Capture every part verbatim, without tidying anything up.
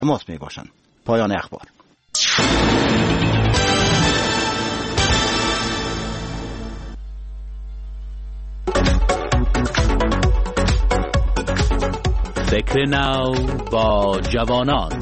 تماس می باشند. پایان اخبار. فکر نو با جوانان.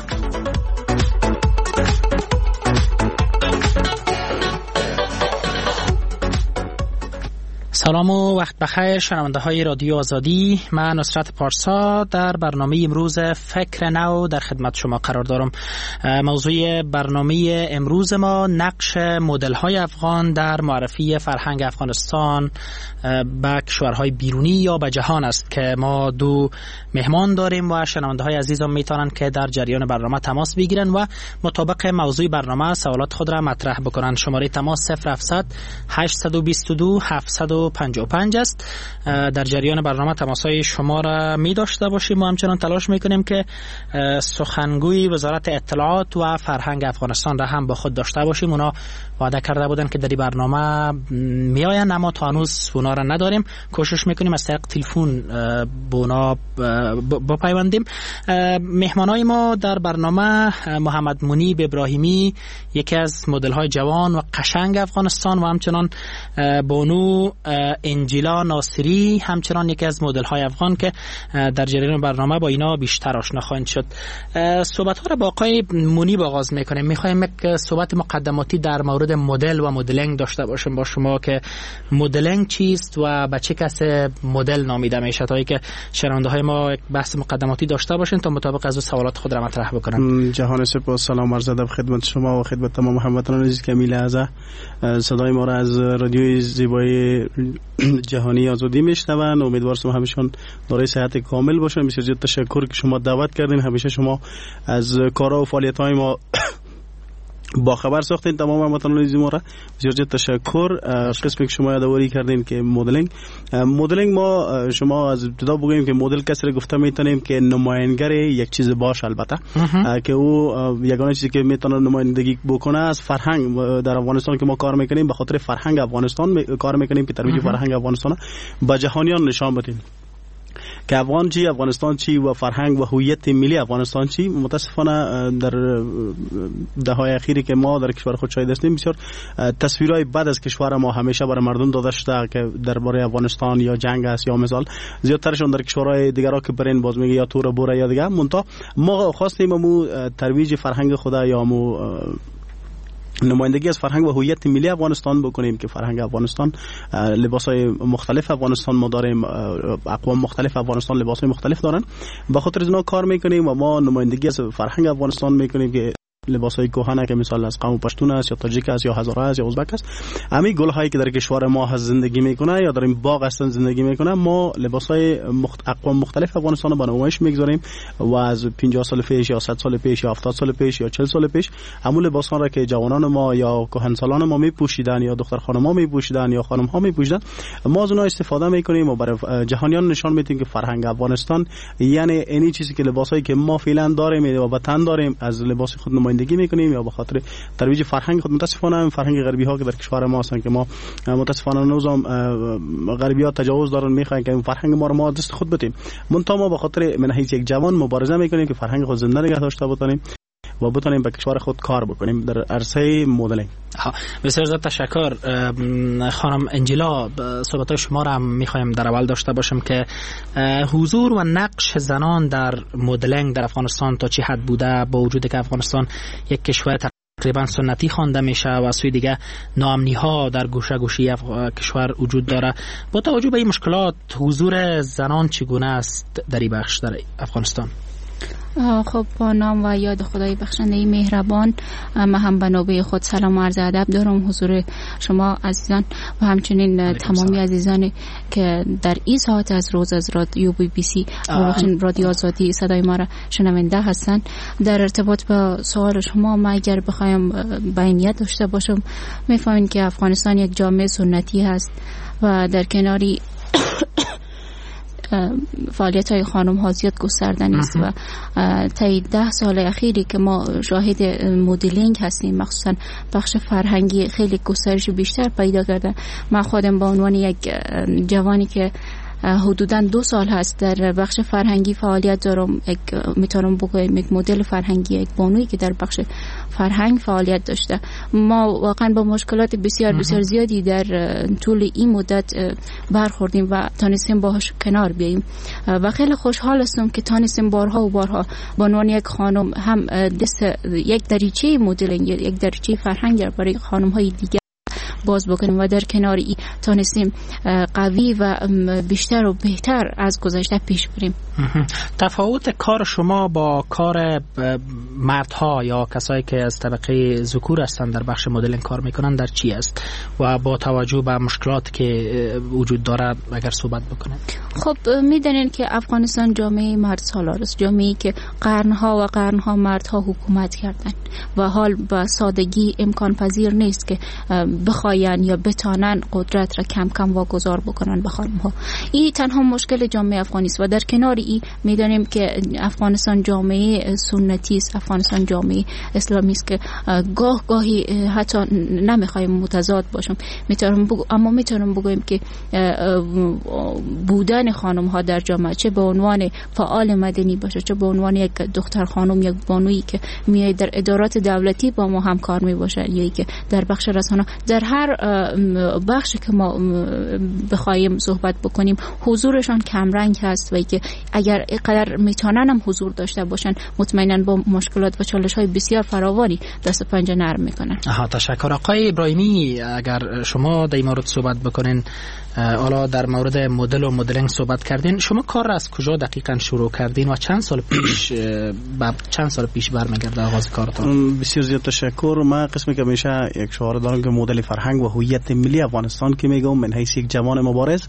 سلام و وقت بخیر شنونده های رادیو آزادی. من نصرت پارسا در برنامه امروز فکر نو در خدمت شما قرار دارم. موضوع برنامه امروز ما نقش مدل های افغان در معرفی فرهنگ افغانستان به کشورهای بیرونی یا به جهان است که ما دو مهمان داریم و شنونده های عزیزم میتونن که در جریان برنامه تماس بگیرن و مطابق موضوع برنامه سوالات خود را مطرح بکنن. شماره تماس صفر هفتصد هشتصد و بیست و دو هفتصد و پنجاه و پنج است. در جریان برنامه تماس‌های شما را می داشته باشیم و همچنان تلاش میکنیم که سخنگوی وزارت اطلاعات و فرهنگ افغانستان را هم با خود داشته باشیم. اونا وعده کرده بودن که در این برنامه می آیند اما تا هنوز اونا را نداریم. کوشش میکنیم از طریق تلفن با اونا بپیوندیم. مهمانای ما در برنامه محمد منیب ابراهیمی، یکی از مدل های جوان و قشنگ افغانستان، و همچنان بانو انجیلا ناصری، همچنان یکی از مدل های افغان که در جریان برنامه با اینا بیشتر آشنا خواهند شد. صحبت ها را با آقای منیب آغاز میکنیم. میخوایم یک صحبت مقدماتی در مورد مدل و مدلینگ داشته باشیم با شما که مدلینگ چیست و به چه کس مدل نامیده میشه، تا اینکه شنونده های ما یک بحث مقدماتی داشته باشین تا مطابق از سوالات خود را مطرح بکنن. جهان سپاس، سلام عرض ادب خدمت شما و خدمت تمام هموطنان عزیز که میل از صدای ما را از رادیوی زیبای جهانی آزادی میشنون. امیدوارم همشون دارای صحت کامل باشن. بسیار زیاد تشکر که شما دعوت کردین. همیشه شما از کارا و فعالیت‌های ما با خبر ساختین تمام هموطنان عزیز ما را. بسیار زیاد تشکر. قسمی که شما یادآوری کردین که مدلینگ مدلینگ ما شما از ابتدا بگیم که مدل کسی را گفته میتونیم که نماینگر یک چیز باشه، البته که او یگانه چیزی که میتونه نمایندگی بکنه از فرهنگ در افغانستان که ما کار میکنیم، به خاطر فرهنگ افغانستان می... کار میکنیم که ترویج فرهنگ افغانستان به جهانیان نشان بدیم که افغان چی، افغانستان چی و فرهنگ و هویت ملی افغانستان چی. متاسفانه در دههای اخیری که ما در کشور خود شاهد هستیم بسیار تصویرهای بد از کشور ما همیشه برای مردم داده شده که درباره افغانستان یا جنگ است یا مثال زیادترشون در کشورهای دیگر ها که برین باز میگه یا تور بوره یا دیگه. منتها ما خواستیم مو ترویج فرهنگ خدا یا مو نمایندگی از فرهنگ و هویت ملی افغانستان بکنیم که فرهنگ افغانستان، لباسای مختلف افغانستان ما داریم، اقوام مختلف افغانستان لباسای مختلف دارن. به خاطر اینا کار میکنیم و ما نمایندگی از فرهنگ افغانستان میکنیم که لباسای کهنه که مثال از قوم پشتون است یا تاجیک است یا هزاره است یا ازبک است، همین گل هایی که در کشور ما هست زندگی میکنه یا در این باغ هستن زندگی میکنه، ما لباسای مخت... اقوام مختلف افغانستان رو به نمایش میگذاریم و از پنجاه سال پیش یا صد سال پیش یا هفتاد سال پیش یا چهل سال پیش همون لباس ها را که جوانان ما یا کهنسالان ما میپوشیدن یا دختر خانم ها میپوشیدن یا خانم ها میپوشیدن، ما از اونها استفاده میکنیم و برای جهانیان نشان میدیم که فرهنگ افغانستان یعنی اینی چیزی که لباسایی که ما فعلا داریم و به تن داریم از لباس خود نمایندگی میکنیم یا به خاطر ترویج فرهنگ خود. متاسفانه فرهنگ غربی ها که در کشور ما هستن که ما متاسفانه نوزام غربی ها تجاوز دارن، میخواین که فرهنگ ما رو ما دست خود بدیم. منتها ما به خاطر من حیث یک جوان مبارزه میکنیم که فرهنگ خود زنده نگه داشته بتونیم و بتونیم به کشور خود کار بکنیم در عرصه مدلینگ. بسیار زیاد تشکر. خانم انجیلا، صحبت شما را هم میخوایم در اول داشته باشم که حضور و نقش زنان در مدلینگ در افغانستان تا چه حد بوده، با وجود که افغانستان یک کشور تقریبا سنتی خوانده میشه و سوی دیگه ناامنی ها در گوشه گوشه کشور وجود داره. با توجه به این مشکلات حضور زنان چگونه است در این بخش در افغانستان؟ خب با نام و یاد خدای بخشنده مهربان، من هم به نوبه خود سلام و عرض ادب دارم حضور شما عزیزان و همچنین تمامی عزیزانی که در این ساعت از روز از رادیو بی بی سی رادیو آزادی صدای ما را شنونده هستند. در ارتباط با سوال شما ما اگر بخوایم بیانیت داشته باشم، میفهمین که افغانستان یک جامعه سنتی هست و در کناری فعالیت های خانم ها زیاد گسترده نیست و تا ده سال اخیری که ما شاهد مدلینگ هستیم، مخصوصا بخش فرهنگی خیلی گسترش بیشتر پیدا کرده. من خودم به عنوان یک جوانی که حدوداً دو سال هست در بخش فرهنگی فعالیت دارم. یک میتونم بگم یک مدل فرهنگی، یک بانویی که در بخش فرهنگ فعالیت داشته. ما واقعا با مشکلات بسیار بسیار زیادی در طول این مدت برخوردیم و تانستیم باهاش کنار بیاییم و خیلی خوشحال هستم که تانستیم بارها و بارها با عنوان یک خانم هم دست یک دریچه مدل، یک دریچه فرهنگ برای خانم های دیگه باز بکنیم و در کنار ای تانستیم قوی و بیشتر و بهتر از گذشته پیش بریم. تفاوت کار شما با کار مردها یا کسایی که از طبقه ذکور هستند در بخش مدلینگ کار میکنن در چی است و با توجه به مشکلات که وجود داره اگر صحبت بکنید؟ خب میدونین که افغانستان جامعه مرد سالار است، جامعه‌ای که قرنها و قرنها مردها حکومت کردن و حال با سادگی امکان پذیر نیست که بخواین یا بتانن قدرت را کم کم واگذار بکنن به خانم‌ها. این تنها مشکل جامعه افغانی است و در کنار این میدانیم که افغانستان جامعه سنتی است، افغانستان جامعه اسلامی است که گاه گاهی حتی نمیخوایم متضاد باشیم. میتونم بگو اما میتونم بگویم که بودن خانم ها در جامعه، چه به عنوان فعال مدنی باشه، چه به عنوان یک دختر خانم، یک بانویی که میاد در ادارات دولتی با ما همکار می باشه یا که در بخش رسانه، در هر بخشی که ما بخوایم صحبت بکنیم حضورشان کمرنگ هست و که اگر قدر میتونن هم حضور داشته باشن مطمئنا با مشکلات و چالش های بسیار فراوانی دست و پنجه نرم میکنن. آها، تشکر. آقای ابراهیمی، اگر شما در این مورد صحبت بکنین، حالا در مورد مدل و مدلینگ صحبت کردین، شما کار را از کجا دقیقاً شروع کردین و چند سال پیش با چند سال پیش برمیگرده آغاز کارتون؟ بسیار زیاد تشکر. من قسمی که میشه یک شعار دارم که مدل فرهنگ و هویت ملی افغانستان که میگم من حیث یک جوان مبارز،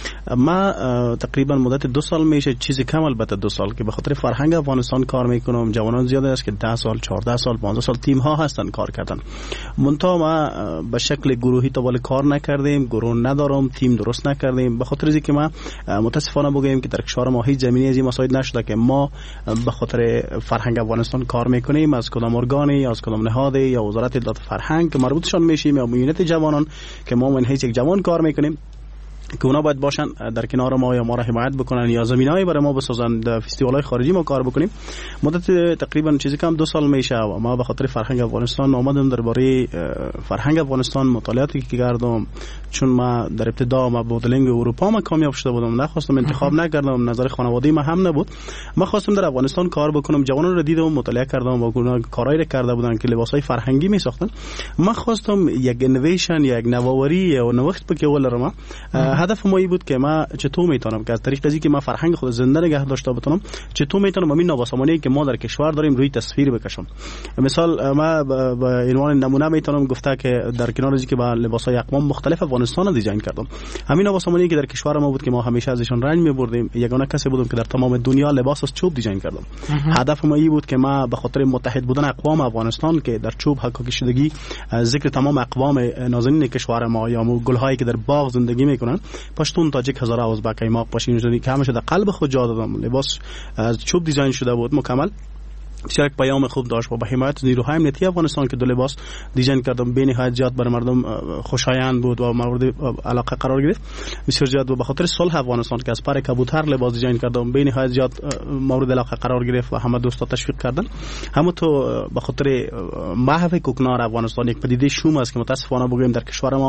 ما تقریبا مدت دو سال میشه، چیزی کم البته دو سال، که به خاطر فرهنگ افغانستان کار میکنم. جوانان زیاد است که ده سال، چهارده سال، پانزده سال تیم ها هستن کار کردن. منتها ما به شکل گروهی تا ولی کار نکردیم، گروه ندارم، تیم درست نکردیم، به خاطر اینکه ما متاسفانه بگویم که در کشور ما هیچ زمینی از این مسائل نشده که ما به خاطر فرهنگ افغانستان کار میکنیم، از کدام ارگانی، از کدام نهادی یا وزارت اطلاعات فرهنگ که مربوطشان میشیم یا میونت جوانان که ما من هیچ یک جوان کار میکنیم که اونا باید باشن در کنار ما یا ما را حمایت بکنن یا زمینه‌ای برای ما بسازن، در فستیوال‌های خارجی ما کار بکنیم. مدت تقریبا چیزی کم دو سال میشه و ما به خاطر فرهنگ افغانستان آمدم درباره فرهنگ افغانستان مطالعاتی که کردم، چون ما در ابتدا ما مدلینگ اروپا ما کامیاب شده بودم، نخواستم انتخاب نکردم، نظر خانواده ما هم نبود، ما خواستم در افغانستان کار بکنم. جوانان رو دیدم، مطالعه کردم و اونا کارایی کرده بودن که لباسای فرهنگی میساختن. ما خواستم یک انویشن یا یک نوآوری یا نوښت بکه ولرم. هدف ما این بود که ما چطور میتونم که از طریق ازی که ما فرهنگ خود زنده نگه داشته بتونم، چطور میتونم همین نابسامانی که ما در کشور داریم روی تصویر بکشم. مثال ما با عنوان نمونه میتونم گفته که در کنار ازی که با لباسای اقوام مختلف افغانستان دیزاین کردم، همین نابسامانی که در کشور ما بود که ما همیشه ازشون رنج میبردیم، یگانه کسی بودم که در تمام دنیا لباس از چوب دیزاین کردم. هدف ما این بود که ما به خاطر متحد بودن اقوام افغانستان که در چوب حقاقی شدگی، ذکر تمام اقوام نازنین کشور ما یا گلهایی که در باغ زندگی میکنن، پشتون، تاجیک، هزاره، ازبک، ایماق، پاشینی که همش در قلب خود جا دادم. لباس از چوب دیزاین شده بود مکمل، بسیار یک پیام خوب داشت و با حمایت نیروهای امنیتی افغانستان که دو لباس دیزاین کردم به نهایت زیاد برای مردم خوشایند بود و مورد علاقه قرار گرفت بسیار زیاد. و به خاطر صلح افغانستان که از پر کبوتر لباس دیزاین کردم به نهایت زیاد مورد علاقه قرار گرفت و همه دوستا تشویق کردن. همه تو به خاطر محو کوکنار افغانستان یک پدیده شوم است که متاسفانه بگویم در کشور ما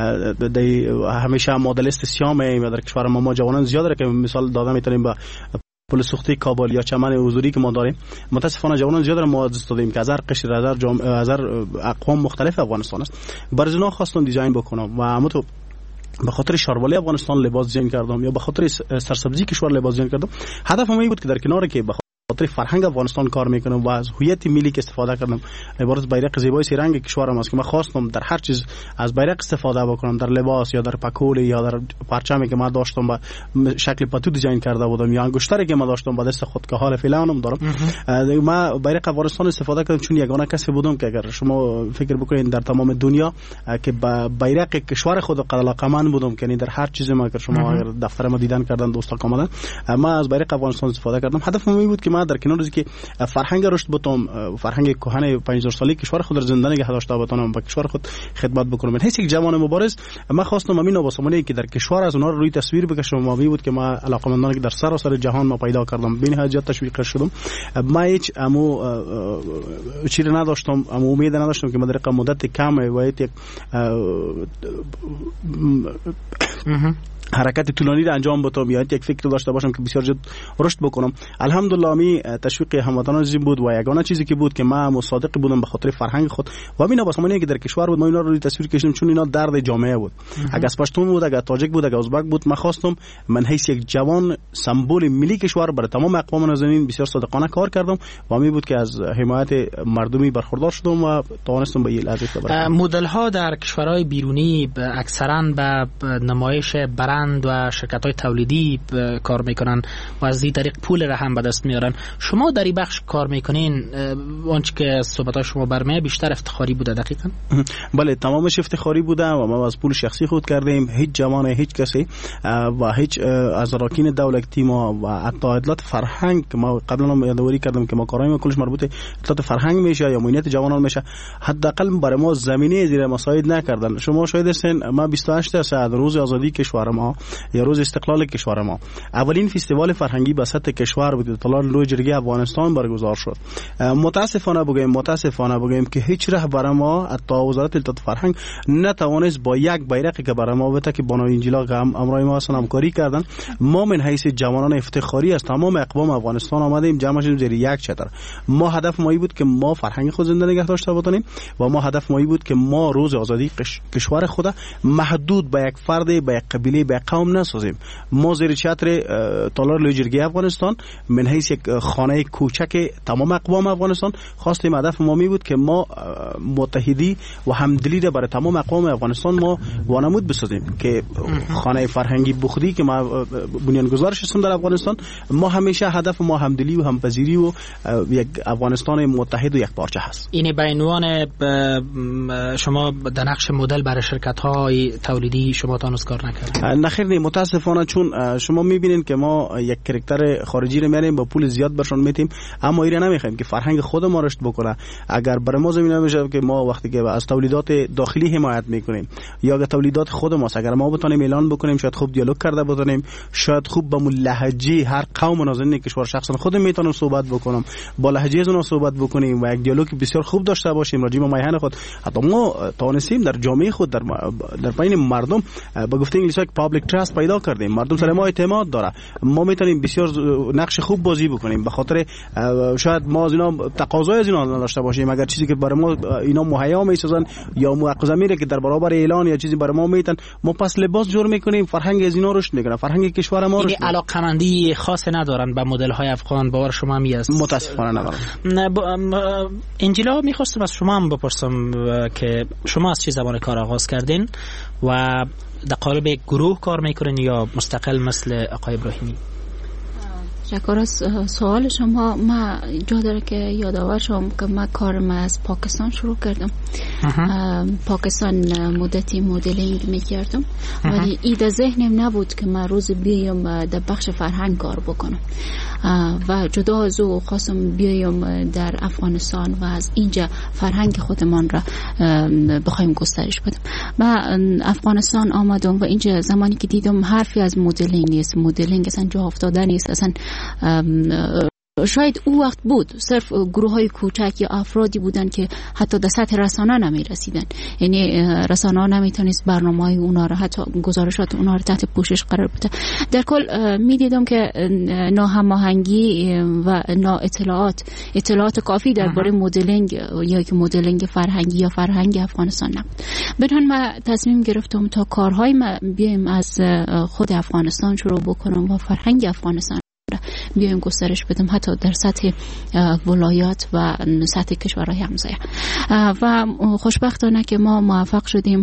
همیشه مدلیست سیام و در کشور ما ما جوانان زیاد که مثال دادم میتونیم با پل سوختی کابل یا چمن حضوری که ما داریم، متاسفانه جوانان زیاد را ما از دست دادیم که از هر قشر، از هر جام... از هر اقوام مختلف افغانستان است. برای اونا خواستم دیزاین بکنم و همون تو به خاطر شاروالی افغانستان لباس دیزاین کردم یا به خاطر سرسبزی کشور لباس دیزاین کردم. هدفم این بود که در کنار که خاطر فرهنگ افغانستان کار میکنم و از هویت ملی که استفاده کردم، عبارت بیرق زیبای سی رنگ کشورم است که من خواستم در هر چیز از بیرق استفاده بکنم، در لباس یا در پکول یا در پرچمی که من داشتم با شکل پتو دیزاین کرده بودم یا انگشتری که من داشتم با دست خود که حال فعلا هم دارم. من بیرق افغانستان استفاده کردم چون یگانه کسی بودم که اگر شما فکر بکنید در تمام دنیا که با بیرق کشور خود علاقه‌مند بودم، که در هر چیزی ما که شما اگر دفتر ما دیدن کردن دوستا کاملا، ما از بیرق افغانستان استفاده کردم. هدفم این بود که ما در کنار از که فرهنگ رشد بتم، فرهنگ کهن پنج هزار ساله کشور خود را زنده نگه داشته بتونم و کشور خود خدمت بکنم. من هیچ یک جوان مبارز ما خواستم امین آباسمانی که در کشور از اونها روی تصویر بکشم. ما بود که ما علاقمندان که در سراسر جهان ما پیدا کردم، بین حاجت تشویق شدم. ما هیچ امو چیزی نداشتم، امو امید نداشتم که ما در مدت کم و یک حرکت طولانی را انجام بدم یا یک فکر داشته باشم که بسیار زیاد رشد بکنم. الحمدلله می تشویق هموطنان زی بود و یگانه چیزی که بود که ما مصادق بودم به خاطر فرهنگ خود و اینا باسمانی که در کشور بود ما اینا رو روی تصویر کشیدم چون اینا درد جامعه بود. اگه از پشتون بود، اگه تاجیک بود، اگه ازبک بود، ما خواستم من حیث یک جوان سمبل ملی کشور برای تمام اقوام نازنین بسیار صادقانه کار کردم و می بود که از حمایت مردمی برخوردار شدم و توانستم به این لحظه برسم. مدل ها در کشورهای بیرونی اکثرا به نمایش برند و شرکت‌های تولیدی کار میکنن و از این طریق پول را هم به دست میارن. شما در این بخش کار میکنین، آنچه که از صحبت‌های شما برمیاد بیشتر افتخاری بوده دقیقاً؟ بله، تمامش افتخاری بوده و ما از پول شخصی خود کردیم. هیچ جوان، هیچ کسی و هیچ از اراکین دولتی ما و حتی اطلاعات فرهنگ که ما قبلا هم یادآوری کردم که ما کارهای ما کلش مربوط اطلاعات فرهنگ میشه یا امنیت جوانان میشه، حداقل برای ما زمینه زیر مساعد نکردن. شما شاهد هستین ما بیست و هشت درصد روز آزادی کشور ما یا روز استقلال کشور ما اولین فستیوال فرهنگی به سطح کشور بود اطلاع روی جرگه افغانستان برگزار شد. متاسفانه بگیم متاسفانه بگیم که هیچ رهبر ما حتی وزارت اطلاعات فرهنگ نتوانست با یک بیرقی که برای ما بوده که بانو انجیلا هم امرای ما اصلا همکاری کردن. ما من حیث جوانان افتخاری از تمام اقوام افغانستان آمدیم جمع شدیم زیر یک چتر. ما هدف ما بود که ما فرهنگ خود زنده نگه داشته بتونیم و ما هدف ما بود که ما روز آزادی کشور خود محدود به یک فرد، به یک قبیله، به قوم نسازیم. ما زیر چتر تالار لوی جرگه افغانستان من حیث یک خانه کوچک تمام اقوام افغانستان خواستیم. هدف ما می بود که ما متحدی و همدلی را برای تمام اقوام افغانستان ما وانمود بسازیم که خانه فرهنگی بخدی که ما بنیانگذارش هستیم در افغانستان. ما همیشه هدف ما همدلی و همپذیری و یک افغانستان متحد و یک پارچه هست. این به عنوان شما در نقش مدل برای شرکت های تولیدی شما تانوس کار نکردید؟ نخیر نه، متاسفانه چون شما میبینین که ما یک کاراکتر خارجی رو میاریم با پول زیاد برشون میتیم، اما ایره نمیخوایم که فرهنگ خود ما رشد بکنه. اگر برای ما زمینه میشه که ما وقتی که از تولیدات داخلی حمایت میکنیم یا اگر تولیدات خود ماست، اگر ما بتونیم اعلان بکنیم شاید خوب دیالوگ کرده بتونیم، شاید خوب با لهجه هر قوم نازنین کشور شخصا خود میتونم صحبت بکنم، با لهجه از اونها صحبت بکنیم و یک دیالوگ بسیار خوب داشته باشیم راجع به میهن خود. حتی ما توانستیم در جامعه خود در در بین مردم با گفته انگلیسی پابلیک تراست پیدا کردیم. مردم سر ما اعتماد داره. ما میتونیم بسیار نقش خوب بازی بکنیم. به خاطر شاید ما از اینا تقاضای از اینا نداشته باشیم، اگر چیزی که برای ما اینا مهیا میسازن یا موقزمیره که در برابر اعلان یا چیزی برای ما میتن، ما پس لباس جور میکنیم، فرهنگ از اینا رشد میکنه، فرهنگ کشور ما رشد. این علاقمندی خاص ندارن به مدل های افغان، باور شما هم است؟ متاسفانه ندارن. انجیلا میخواستم از شما هم بپرسم که شما از چه زمان کار آغاز کردین و در قالب یک گروه کار میکنین یا مستقل مثل آقای ابراهیمی؟ شکر از سوال شما. ما جا داره که یادآور شم که ما کارم از پاکستان شروع کردم. پاکستان مدتی مدلینگ میکردم ولی ایده ذهنم نبود که من روز بیایم در بخش فرهنگ کار بکنم و جدا از او خواستم بیایم در افغانستان و از اینجا فرهنگ خودمان را بخوایم گسترش بدم. من افغانستان آمدم و اینجا زمانی که دیدم حرفی از مدلینگ نیست، مدلینگ اصلا جا افتاده نیست، اصلا شاید او وقت بود صرف گروه های کوچک یا افرادی بودن که حتی در سطح رسانه نمی رسیدن، یعنی رسانه ها نمی تونست برنامه های اونا رو حتی گزارشات اونا رو تحت پوشش قرار بده. در کل می دیدم که ناهماهنگی و نا اطلاعات اطلاعات کافی درباره مدلینگ یا که مدلینگ فرهنگی یا فرهنگ افغانستان نبود. بدون ما تصمیم گرفتم تا کارهای ما بیایم از خود افغانستان شروع بکنم و فرهنگ افغانستان بیایم گسترش بدم حتی در سطح ولایات و سطح کشورهای همسایه. و خوشبختانه که ما موفق شدیم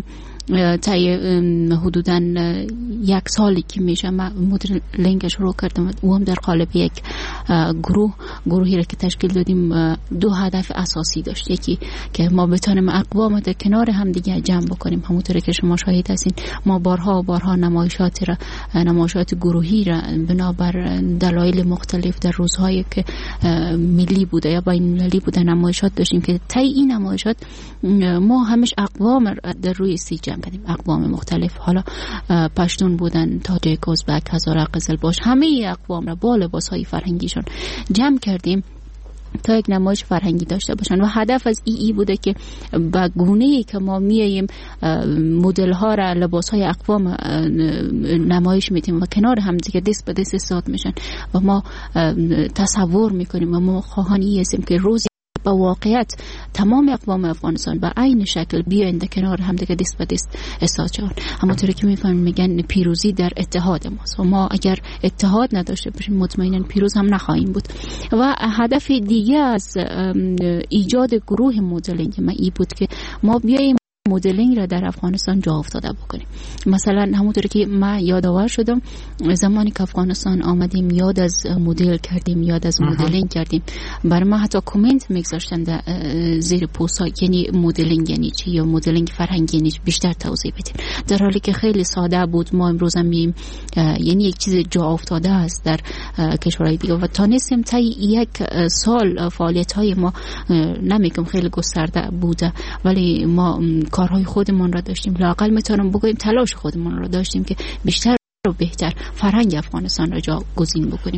تای حدوداً یک سالی که میشه من مدلینگ شروع کردم و هم در قالب یک گروه گروهی را که تشکیل دادیم دو هدف اساسی داشت. یکی که ما بتونیم اقوام در کنار هم دیگه جمع بکنیم. همونطوری که شما شاهد هستین ما بارها و بارها نمایشات را نمایشات گروهی را بنابر دلایل مختلف در روزهایی که ملی بوده یا بین‌المللی بوده نمایشات داشتیم که طی این نمایشات ما همش اقوام در روی سی جمع کردیم. اقوام مختلف، حالا پشتون بودن، تاجیک، ازبک، هزاره، قزلباش، همه اقوام را با لباس‌های فرهنگیشون جمع کردیم تا یک نمایش فرهنگی داشته باشن و هدف از ای ای بوده که با گونه‌ای که ما میایم مدل ها را لباس های اقوام نمایش میدیم و کنار هم دیگه دست به دست استاد میشن و ما تصور میکنیم و ما خواهانی هستیم که روزی با واقعیت تمام اقوام افغانستان به عین شکل بیاین در کنار هم دیگه دست به دست استاد شون. همونطوری که میفهمیم میگن پیروزی در اتحاد ماست و ما اگر اتحاد نداشته باشیم مطمئنا پیروز هم نخواهیم بود. و هدف دیگه از ایجاد گروه مدلینگ ما ای بود که ما بیایم مدلینگ را در افغانستان جا افتاده بکنیم. مثلا همونطوری که ما یادآور شدم زمانی که افغانستان آمدیم یاد از مدل کردیم، یاد از مدلینگ کردیم، برای ما حتی کامنت میگذاشتن در زیر پست ها یعنی مدلینگ یعنی چی یا مدلینگ فرهنگی یعنی بیشتر توضیح بدیم، در حالی که خیلی ساده بود. ما امروز هم میگیم یعنی یک چیز جا افتاده است در کشورهای دیگه و تانستیم تا یک سال فعالیت های ما نمیگم خیلی گسترده بوده ولی ما کارهای خودمون را داشتیم، لااقل میتونم بگویم تلاش خودمون را داشتیم که بیشتر و بهتر فرهنگ افغانستان را جاگزین بکنیم.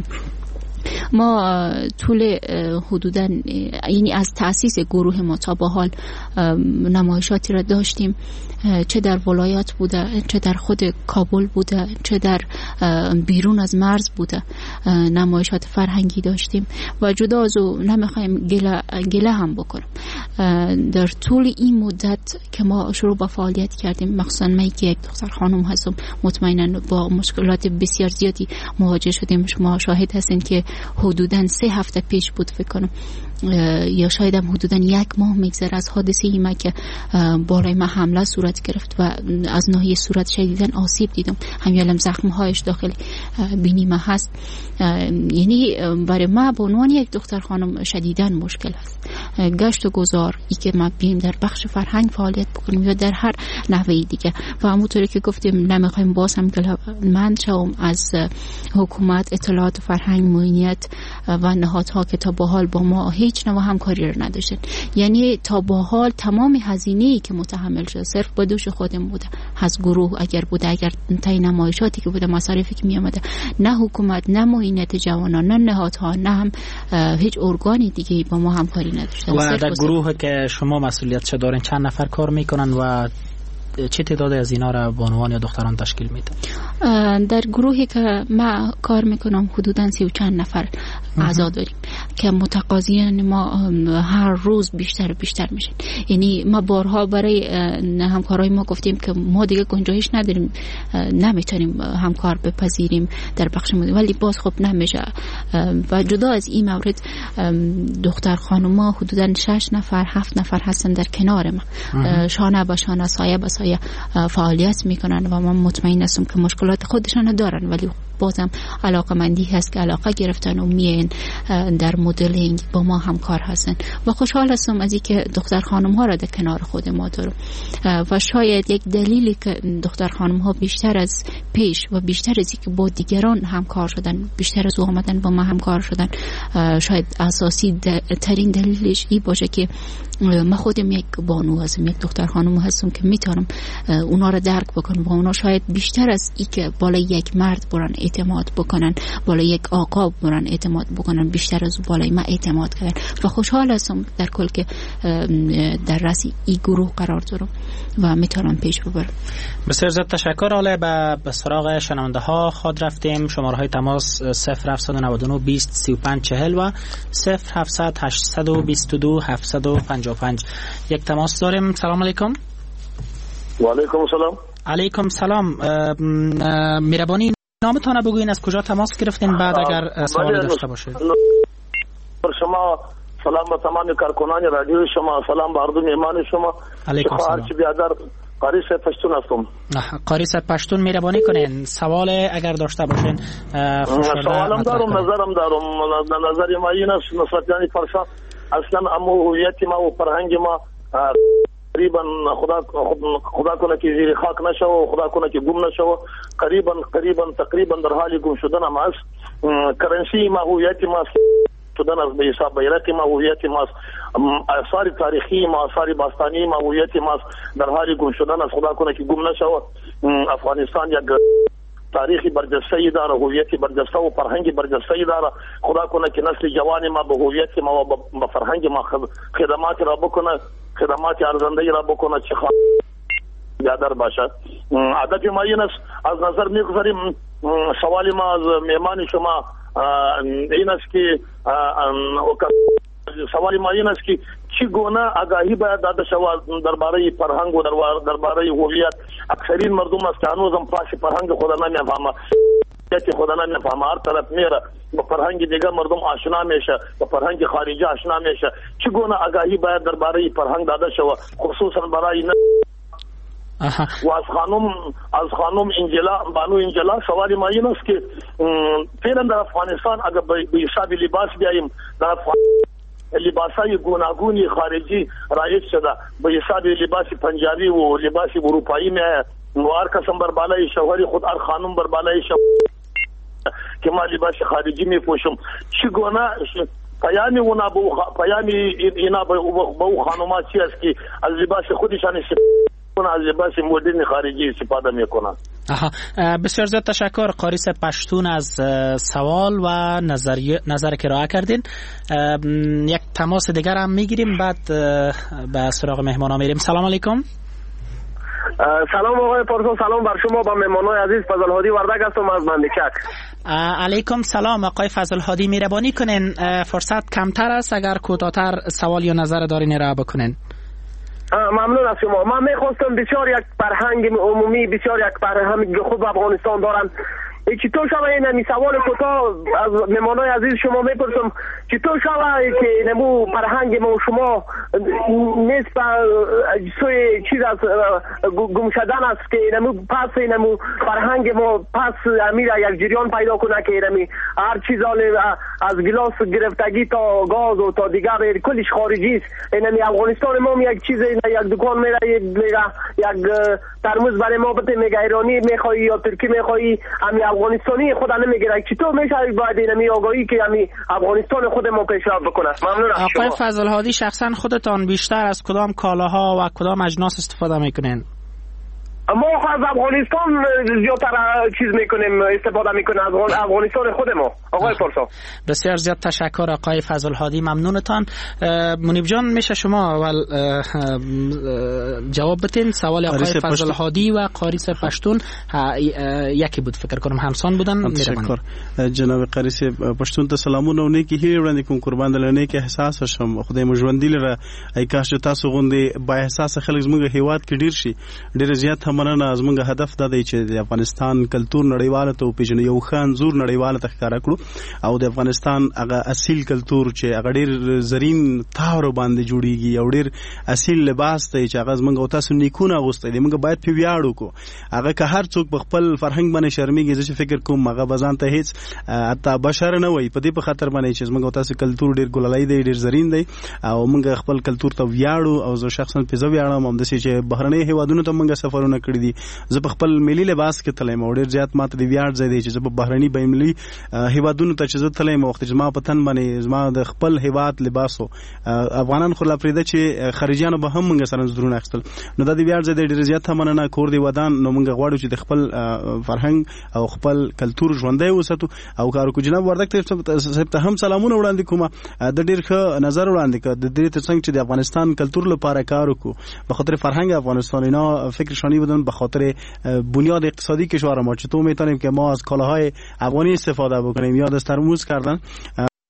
ما طول حدوداً یعنی از تأسیس گروه ما تا به حال نمایشاتی را داشتیم، چه در ولایات بوده، چه در خود کابل بوده، چه در بیرون از مرز بوده نمایشات فرهنگی داشتیم و جدا از او نمیخوایم گله, گله هم بکنم. در طول این مدت که ما شروع به فعالیت کردیم، مخصوصا من که یک دختر خانم هستم مطمئنا با مشکلات بسیار زیادی مواجه شدیم. شما شاهد هستین که حدوداً سه هفته پیش بود فکر کنم یا شاید هم حدوداً یک ماه میگذره از حادثه ای ما که بالای ما حمله صورت گرفت و از ناحیه صورت شدیداً آسیب دیدم، همین زخم هایش داخل بینی ما هست. یعنی برای ما به عنوان یک دختر خانم شدیداً مشکل است گشت و گذار ای که ما بیم در بخش فرهنگ فعالیت بکنیم یا در هر نحوه دیگه. و همونطوری که گفتیم نمیخوایم باز هم گله‌مند شوم از حکومت، اطلاعات فرهنگ، معینیت و نهادها که تا به حال با ما هیچ نوع همکاری رو نداشتن. یعنی تا به حال تمام هزینه‌ای که متحمل شده صرف به دوش خودم بوده، از گروه اگر بوده، اگر تای نمایشاتی که بوده، مصارفی که می آمده، نه حکومت، نه معینیت جوانان، نه نهادها، نه هم هیچ ارگانی دیگه با ما همکاری نداشتن. و در گروه که شما مسئولیت چه دارین چند نفر کار میکنن و چه تعداد از اینا را بانوان یا دختران تشکیل میدن؟ در گروهی که ما کار میکنم حدوداً سی و چند نفر اعضا داریم که متقاضیان ما هر روز بیشتر و بیشتر میشن. یعنی ما بارها برای همکارای ما گفتیم که ما دیگه گنجایش نداریم، نمیتونیم همکار بپذیریم در بخش مدیر، ولی باز خب نمیشه. و جدا از این مورد دختر خانوما حدوداً شش نفر هفت نفر هستن در کنار ما، شانه به شانه، سایه به سایه فعالیت میکنن و من مطمئن هستم که مشکلات خودشان دارن ولی بازم علاقه مندی هست که علاقه گرفتن و میین در مدلینگ با ما همکار هستن و خوشحال هستم از اینکه دختر خانم ها را در کنار خود ما دارم. و شاید یک دلیلی که دختر خانم ها بیشتر از پیش و بیشتر از اینکه با دیگران همکار شدن، بیشتر از اومدن با ما همکار شدن، شاید اساسی ترین دلیلش این باشه که من خودم یک بانو هستم، یک دختر خانم هستم که میتونم اونا را درک بکنم و اونا شاید بیشتر از این که بالای یک مرد برن اعتماد بکنن، بالای یک آقا برن اعتماد بکنن، بیشتر از بالای ما اعتماد کردن و خوشحال هستم در کل که در رأس این گروه قرار دارم و میتونم پیش ببرم. بسیار زیاد تشکر. حالا به به سراغ شنونده ها خود رفتیم. شماره های تماس صفر هفت نه نه بیست سی و پنج چهل و صفر هفت هشت دو دو هفت پنج پنج. یک تماس داریم. سلام علیکم. و علیکم السلام. علیکم سلام. مهربانی نامتون رو بگوین، از کجا تماس گرفتین، بعد اگر سوالی داشته باشید. شما سلام به تمام کارکنان رادیو شما، سلام به اردو میهمان شما. علیکم سلام. هرچی بیادر قاری صاحب پشتون هستم. قاری صاحب پشتون مهربانی کنین سوال اگر داشته باشین. سوالم دارم، نظرم دارم. نظر ما این است نسبت یعنی فرسان اصلا اما هویت ما و فرهنگ ما قریبا خدا خدا کنه که زیر خاک نشه و خدا کنه که گم نشه و قریبا قریبا تقریبا در حال گم شدن ما است. کرنسی ما هویت ما شدن از به حساب بیرق ما هویت ما است. آثار تاریخی ما آثار باستانی ما هویت ما است در حال گم شدن از خدا کنه که گم نشه و افغانستان یک تاریخی برجسته داره، هویتی برجسته و فرهنگی برجسته داره. خدا کنه که نسل جوان ما به هویت ما و به فرهنگ ما خدمات را بکنه، خدمات ارزنده را بکنه چه خواهد بیادر باشه. عادت ما این است از نظر میگذاریم. سوال ما از مهمان شما این است که سوال ما این است که چگونه آگاهی باید داده شود درباره فرهنگ و درباره هویت. اکثرین مردم است که هنوزم پاس فرهنگ خود نمیفهمه، که خود نمیفهمه، هر طرف میره با فرهنگ دیگه مردم آشنا میشه، با فرهنگ خارجی آشنا میشه. چگونه آگاهی باید درباره فرهنگ داده شود خصوصا برای نه و از خانم از خانم انجلا بانو انجلا سوال ما این است که فعلا در افغانستان اگر به حساب لباس بیاییم در لباسای گوناگونی خارجی رایج شده، به حساب لباس پنجابی و لباس اروپایی می و هر کسم بر بالای شوهری خود هر خانم بر بالای شوهر که ما لباس خارجی می پوشم. چگونه پیامی اونا به پیامی اینا به او خانوما چی است که از لباس خودشان استفاده از لباس مدرن خارجی استفاده میکنن. آها، بسیار زیاد تشکر قاری صاحب پشتون از سوال و نظریه نظر که ارائه کردین. یک تماس دیگر هم میگیریم بعد به سراغ مهمانا میریم. سلام علیکم. سلام آقای پارسا، سلام بر شما با مهمانای عزیز. فضل هادی وردک هستم از مندکک. علیکم سلام آقای فضل هادی، مهربانی کنین فرصت کمتر است، اگر کوتاه‌تر سوال یا نظر دارین ارائه بکنین. ممنون از شما. من میخواستم بسیار یک فرهنگ عمومی، بسیار یک فرهنگ خوب افغانستان دارن. چطور شوه این همی سوال کوتاه از مهمانای عزیز شما میپرسم، چطور شوه که نمو فرهنگ ما و شما نیست سوی چیز از گم شدن است که نمو پس نمو فرهنگ ما پس امیر یک جریان پیدا کنه که نمی هر چیز از گلاس گرفتگی تا گاز و تا دیگر کلش خارجی است. نمی افغانستان ما یک چیز یک دکان میره میره یک ترمز برای ما بده میگه ایرانی میخوایی یا ترکی میخوایی، امی افغانستانی خود نمیگیره. چطور میشه باید اینمی آگاهی که امی افغانستان خود ما پیشرفت بکنه؟ ممنون از شما. آقای فضل هادی شخصا خودتان بیشتر از کدام کالاها و کدام اجناس استفاده میکنین؟ ما از افغانستان زیادتر چیز میکنیم، استفاده میکنیم از افغانستان خود ما. آقای پارسا بسیار زیاد تشکر آقای فضل هادی، ممنونتان. منیب جان میشه شما اول جواب بدین سوال آقای فضل هادی و قاری صاحب پشتون یکی بود، فکر کنم همسان بودن. تشکر جناب قاری صاحب پشتون ته سلامونه او نیکی هیله وړاندې کوم قربان دل نه کې احساس شم خدای مو ژوند دی لره ای کاش تاسو غوندي با احساس خلک زموږ هیواد کې ډیر شي ډیر زیات مننه. زموږ هدف دا دی چې د افغانستان کلتور نړیواله ته پیژنو، یو خان زور نړیواله ته ښکارا کړو او د افغانستان هغه اصیل کلتور چې هغه ډیر زرین تاور باندې جوړیږي او ډیر اصیل لباس ته چې هغه زموږ تاسو نیکونه غوستل دي، موږ باید په ویاړو کو. هغه که هر څوک په خپل فرهنګ باندې شرمېږي، زه فکر کوم هغه بزان ته هیڅ حتی بشر نه وي په دې په خاطر باندې چې زموږ تاسو کلتور ډیر ګلالای دی، ډیر زرین دی او موږ خپل کلتور ته ویاړو او زه شخصا په زو ویاړم هم د چې بهرنۍ هیوادونو ته موږ سفرونه کړی دي. زه په خپل ملي لباس کې تلم او ډیر زیات ماته د ویاړ ځای دی چې زه په بهرني بینالمللي هیوادونو ته چې زه تلم وخت چې ما په تن باندې زما د خپل هیواد لباسو افغانان خو لا پریده چې خارجيانو به هم موږ سره زرونه اخستل، نو دا د ویاړ ځای دی. ډیر زیات مننه کور دی ودان، نو موږ غواړو چې د خپل فرهنګ او خپل کلتور ژوندی وساتو. او کارو کو جناب وردک ته هم سلامونه وړاندې کوم، د ډیر ښه نظر وړاندې کړ د دې ترڅنګ چې د افغانستان کلتور لپاره کار وکړو به خاطر فرهنگ افغانستان. اینا فکرشانی بودن به خاطر بنیاد اقتصادی کشور ما، چطور میتونیم که ما از کالاهای افغانی استفاده بکنیم. یاد از ترمز کردن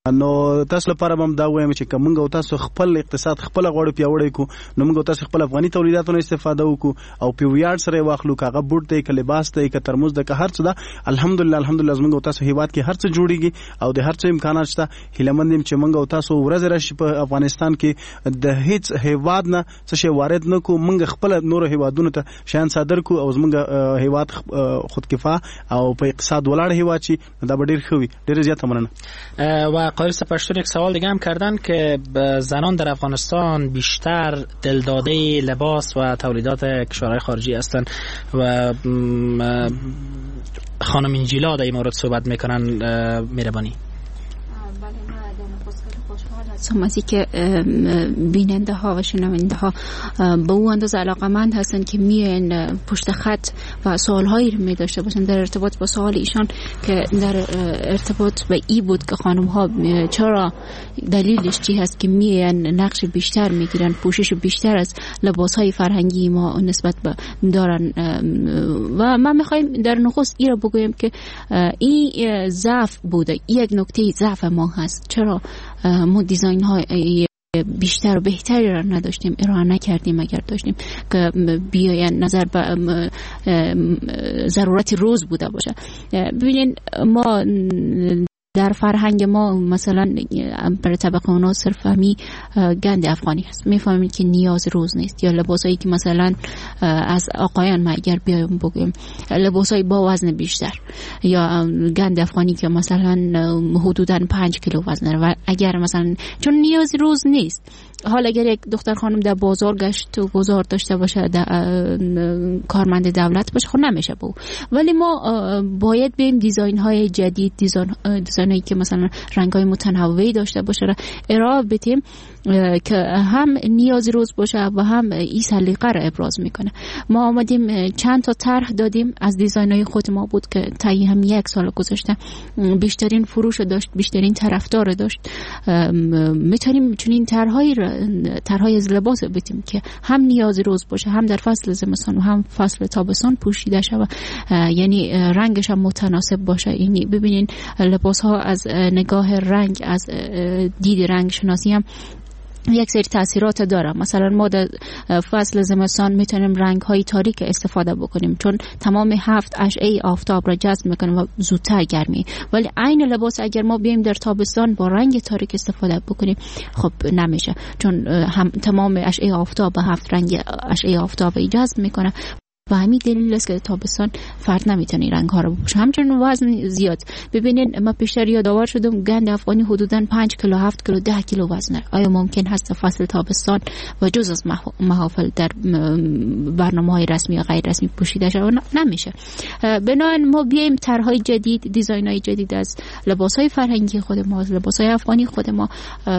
نو تاسو لپاره هم دا وایم چې کومګ او تاسو خپل اقتصاد خپل غوړ پیوړی کو نو موږ تاسو خپل افغاني تولیداتونو استفاده وکړو او په ویاړ سره واخلو کاغه بوټ ته ک لباس ته ک ترموز د ک هر څه دا الحمدلله الحمدلله موږ تاسو هیواد کې هر څه جوړیږي او د هر څه امکانات شته هیلمندیم چې موږ تاسو ورځ راشي په افغانستان کې د هیڅ هیواد نه څه شی وارد نه کو موږ خپل نور هیوادونو ته شان صادر کو او موږ هیواد خودکفا او په اقتصاد ولاړ هیواد شي دا به ډیر خوي ډیر زیات مننه. و قایل سپشتون یک سوال دیگه هم کردن که زنان در افغانستان بیشتر دلداده لباس و تولیدات کشورهای خارجی هستند و خانم انجیلا در این مورد صحبت میکنن. مهربانی. سمازی که بیننده ها و شنونده ها به اون اندازه علاقمند هستن که میان پشت خط و سوال هایی رو می داشته باشن در ارتباط با سوال ایشان که در ارتباط به ای بود که خانم ها چرا دلیلش چی هست که میان نقش بیشتر میگیرن، پوشش بیشتر از لباس های فرهنگی ما نسبت به دارن. و من میخوایم در نخست ای رو بگویم که این ضعف بوده، یک نکته ضعف ما هست. چرا ما دیزاین های بیشتر و بهتری را نداشتیم، ارائه نکردیم اگر داشتیم که بیاین نظر به ضرورت روز بوده باشه. ببینین ما در فرهنگ ما مثلا برای طبقه اونا صرف همی گند افغانی هست، میفهمید که نیاز روز نیست. یا لباسایی که مثلا از آقایان ما اگر بیایم بگیم لباسای با وزن بیشتر یا گند افغانی که مثلا حدوداً پنج کیلو وزن داره و اگر مثلا چون نیاز روز نیست. حالا اگر یک دختر خانم در بازار گشت و گذار داشته باشه، کارمند دولت باشه، خب نمیشه بو. ولی ما باید بیم دیزاین های جدید، دیزاین دیزاین هایی که مثلا رنگ های متنوعی داشته باشه را ارائه بدیم که هم نیاز روز باشه و هم این سلیقه را ابراز میکنه. ما آمدیم چند تا طرح دادیم از دیزاین های خود ما بود که طی هم یک سال گذشته بیشترین فروش داشت، بیشترین طرفدار داشت. میتونیم چنین طرحهایی طرحهای از لباس بدیم که هم نیاز روز باشه، هم در فصل زمستان و هم فصل تابستان پوشیده شود، یعنی رنگش هم متناسب باشه. یعنی ببینین لباس ها از نگاه رنگ، از دید رنگ شناسی هم یک سری تاثیرات داره. مثلا ما در فصل زمستان میتونیم رنگ های تاریک استفاده بکنیم چون تمام هفت اشعه آفتاب را جذب میکنه و زودتر گرمی. ولی عین لباس اگر ما بیایم در تابستان با رنگ تاریک استفاده بکنیم خب نمیشه، چون هم تمام اشعه آفتاب به هفت رنگ اشعه آفتاب جذب میکنه و همین دلیل است که تابستان فرد نمیتونه رنگ ها رو بپوشه. همچنین وزن زیاد. ببینین ما پیشتر یادآور شدم گند افغانی حدوداً پنج کیلو، هفت کیلو، ده کیلو وزن داره. آیا ممکن هست فصل تابستان و جز از محافل در برنامه‌های رسمی یا غیر رسمی پوشیده شود؟ نمیشه. بنابراین ما بیایم طرح‌های جدید، دیزاین‌های جدید از لباس‌های فرهنگی خود ما، از لباس‌های افغانی خود ما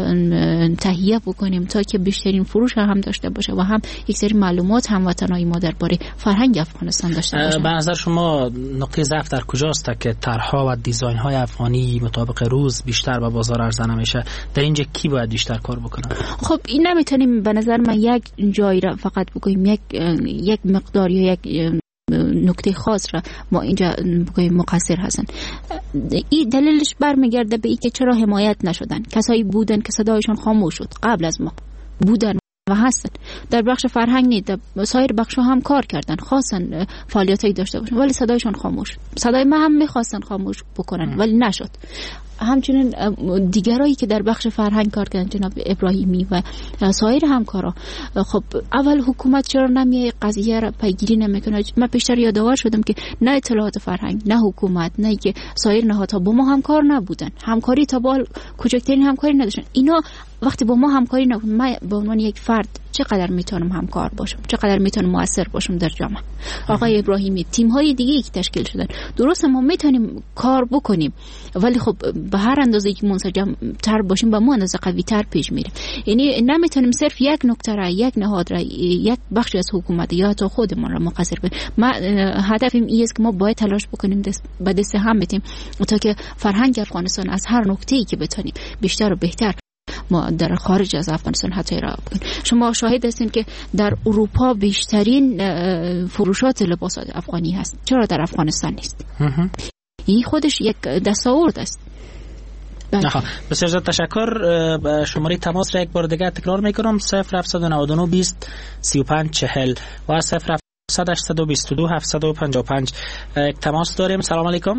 تهیه بکنیم تا که بیشترین فروش هم داشته باشه و هم یک سری معلومات هموطنای ما درباره فرهنگ افغانستان داشته باشه. به نظر شما نقطه ضعف در کجاست که طرح‌ها و دیزاین‌های افغانی مطابق روز بیشتر به بازار عرضه نمیشه؟ در اینجا کی باید بیشتر کار بکنه؟ خب این نمیتونیم به نظر من یک جایی را فقط بگوییم، یک یک مقدار یا یک نکته خاص را ما اینجا بگوییم مقصر هستن. این دلیلش برمیگرده به این که چرا حمایت نشدن. کسایی بودن که صدایشون خاموش شد قبل از ما، بودن و هستن در بخش فرهنگ نیست، در سایر بخش‌ها هم کار کردن، خواستن فعالیتایی داشته باشن ولی صدایشون خاموش. صدای ما هم می‌خواستن خاموش بکنن ولی نشد. همچنین دیگرایی که در بخش فرهنگ کار کردن، جناب ابراهیمی و سایر همکارا، خب اول حکومت چرا نمیه قضیه را پیگیری نمیکنه؟ من پیشتر یادآور شدم که نه اطلاعات فرهنگ، نه حکومت، نه که سایر نهادها با ما همکار نبودن، همکاری تا با کوچکترین همکاری نداشتن. اینا وقتی با ما همکاری نبود، من به عنوان یک فرد چقدر میتونم همکار باشم، چقدر میتونم موثر باشم در جامعه؟ آقای ابراهیمی، تیم های دیگه که تشکیل شدن، درست ما میتونیم کار بکنیم ولی خب به هر اندازه که منسجم تر باشیم با ما اندازه قوی تر پیش میریم. یعنی نمیتونیم صرف یک نکته را، یک نهاد را، یک بخش از حکومت یا حتی خودمان را مقصر کنیم. ما هدفم این است که ما باید تلاش بکنیم دست به دست هم بدیم تا که فرهنگ افغانستان از هر نکته‌ای که بتونیم بیشتر و بهتر ما در خارج از افغانستان حتی ارائه بکنیم. شما شاهد هستین که در اروپا بیشترین فروشات لباسات افغانی هست، چرا در افغانستان نیست؟ این خودش یک دستاورد است. نه بسیار زیاد تشکر. شماره تماس را یک بار دیگه تکرار میکنم صفر هفت نه نه بیست سی و پنج چهل و صفر هفت هشت دو دو هفت پنج پنج. یک تماس داریم. سلام علیکم.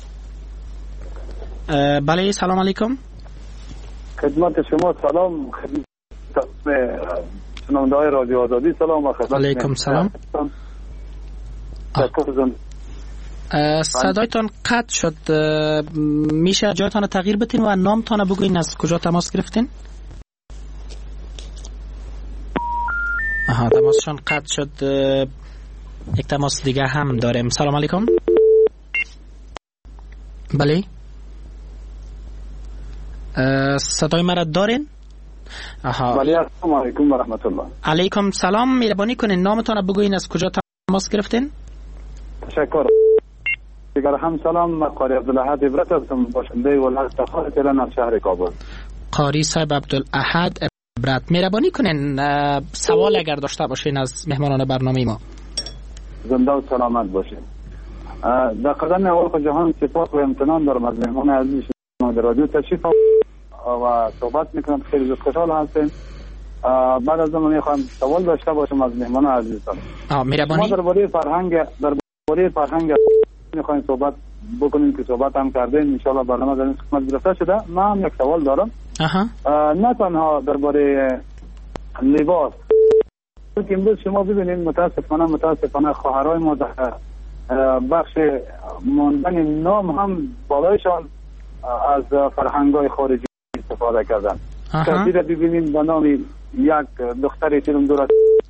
بله سلام علیکم. خدمت شما سلام، خدمت شنونده های رادیو آزادی سلام و خدمت علیکم سلام. صدایتان قطع شد، میشه جایتان تغییر بتین و نامتان بگوین از کجا تماس گرفتین؟ آها تماسشان قطع شد. یک تماس دیگه هم داریم. سلام علیکم. بله صدای مرا دارین؟ آها بله السلام علیکم و رحمت الله. علیکم سلام. مهربانی کنین نامتان بگوین از کجا تماس گرفتین؟ تشکر. دیگر هم سلام، قاری عبدالاحد عبرت هستم، باشنده ولایت تخار تهران از شهر کابل. قاری صاحب عبدالاحد عبرت، مهربانی کنین سوال اگر داشته باشین از مهمانان برنامه ما. زنده و سلامت باشین. در قدم اول جهان سپاس و امتنان دارم از مهمان عزیز شما در رادیو تشریف و صحبت میکنم. خیلی خوشحال هستیم. بعد از اون میخوام سوال داشته باشم از مهمان عزیزم. مهربانی. ما درباره فرهنگ درباره فرهنگ میخوایم صحبت بکنیم که صحبت هم کردیم، ان شاء الله برنامه در این قسمت گرفته شده. من هم یک سوال دارم. نه تنها درباره لباس، که امروز شما ببینید متاسفانه متاسفانه خواهرای ما در بخش ماندن نام هم بالایشان از فرهنگ‌های خارجی استفاده کردن. کسی را ببینید به نام یک دختری تیرم دور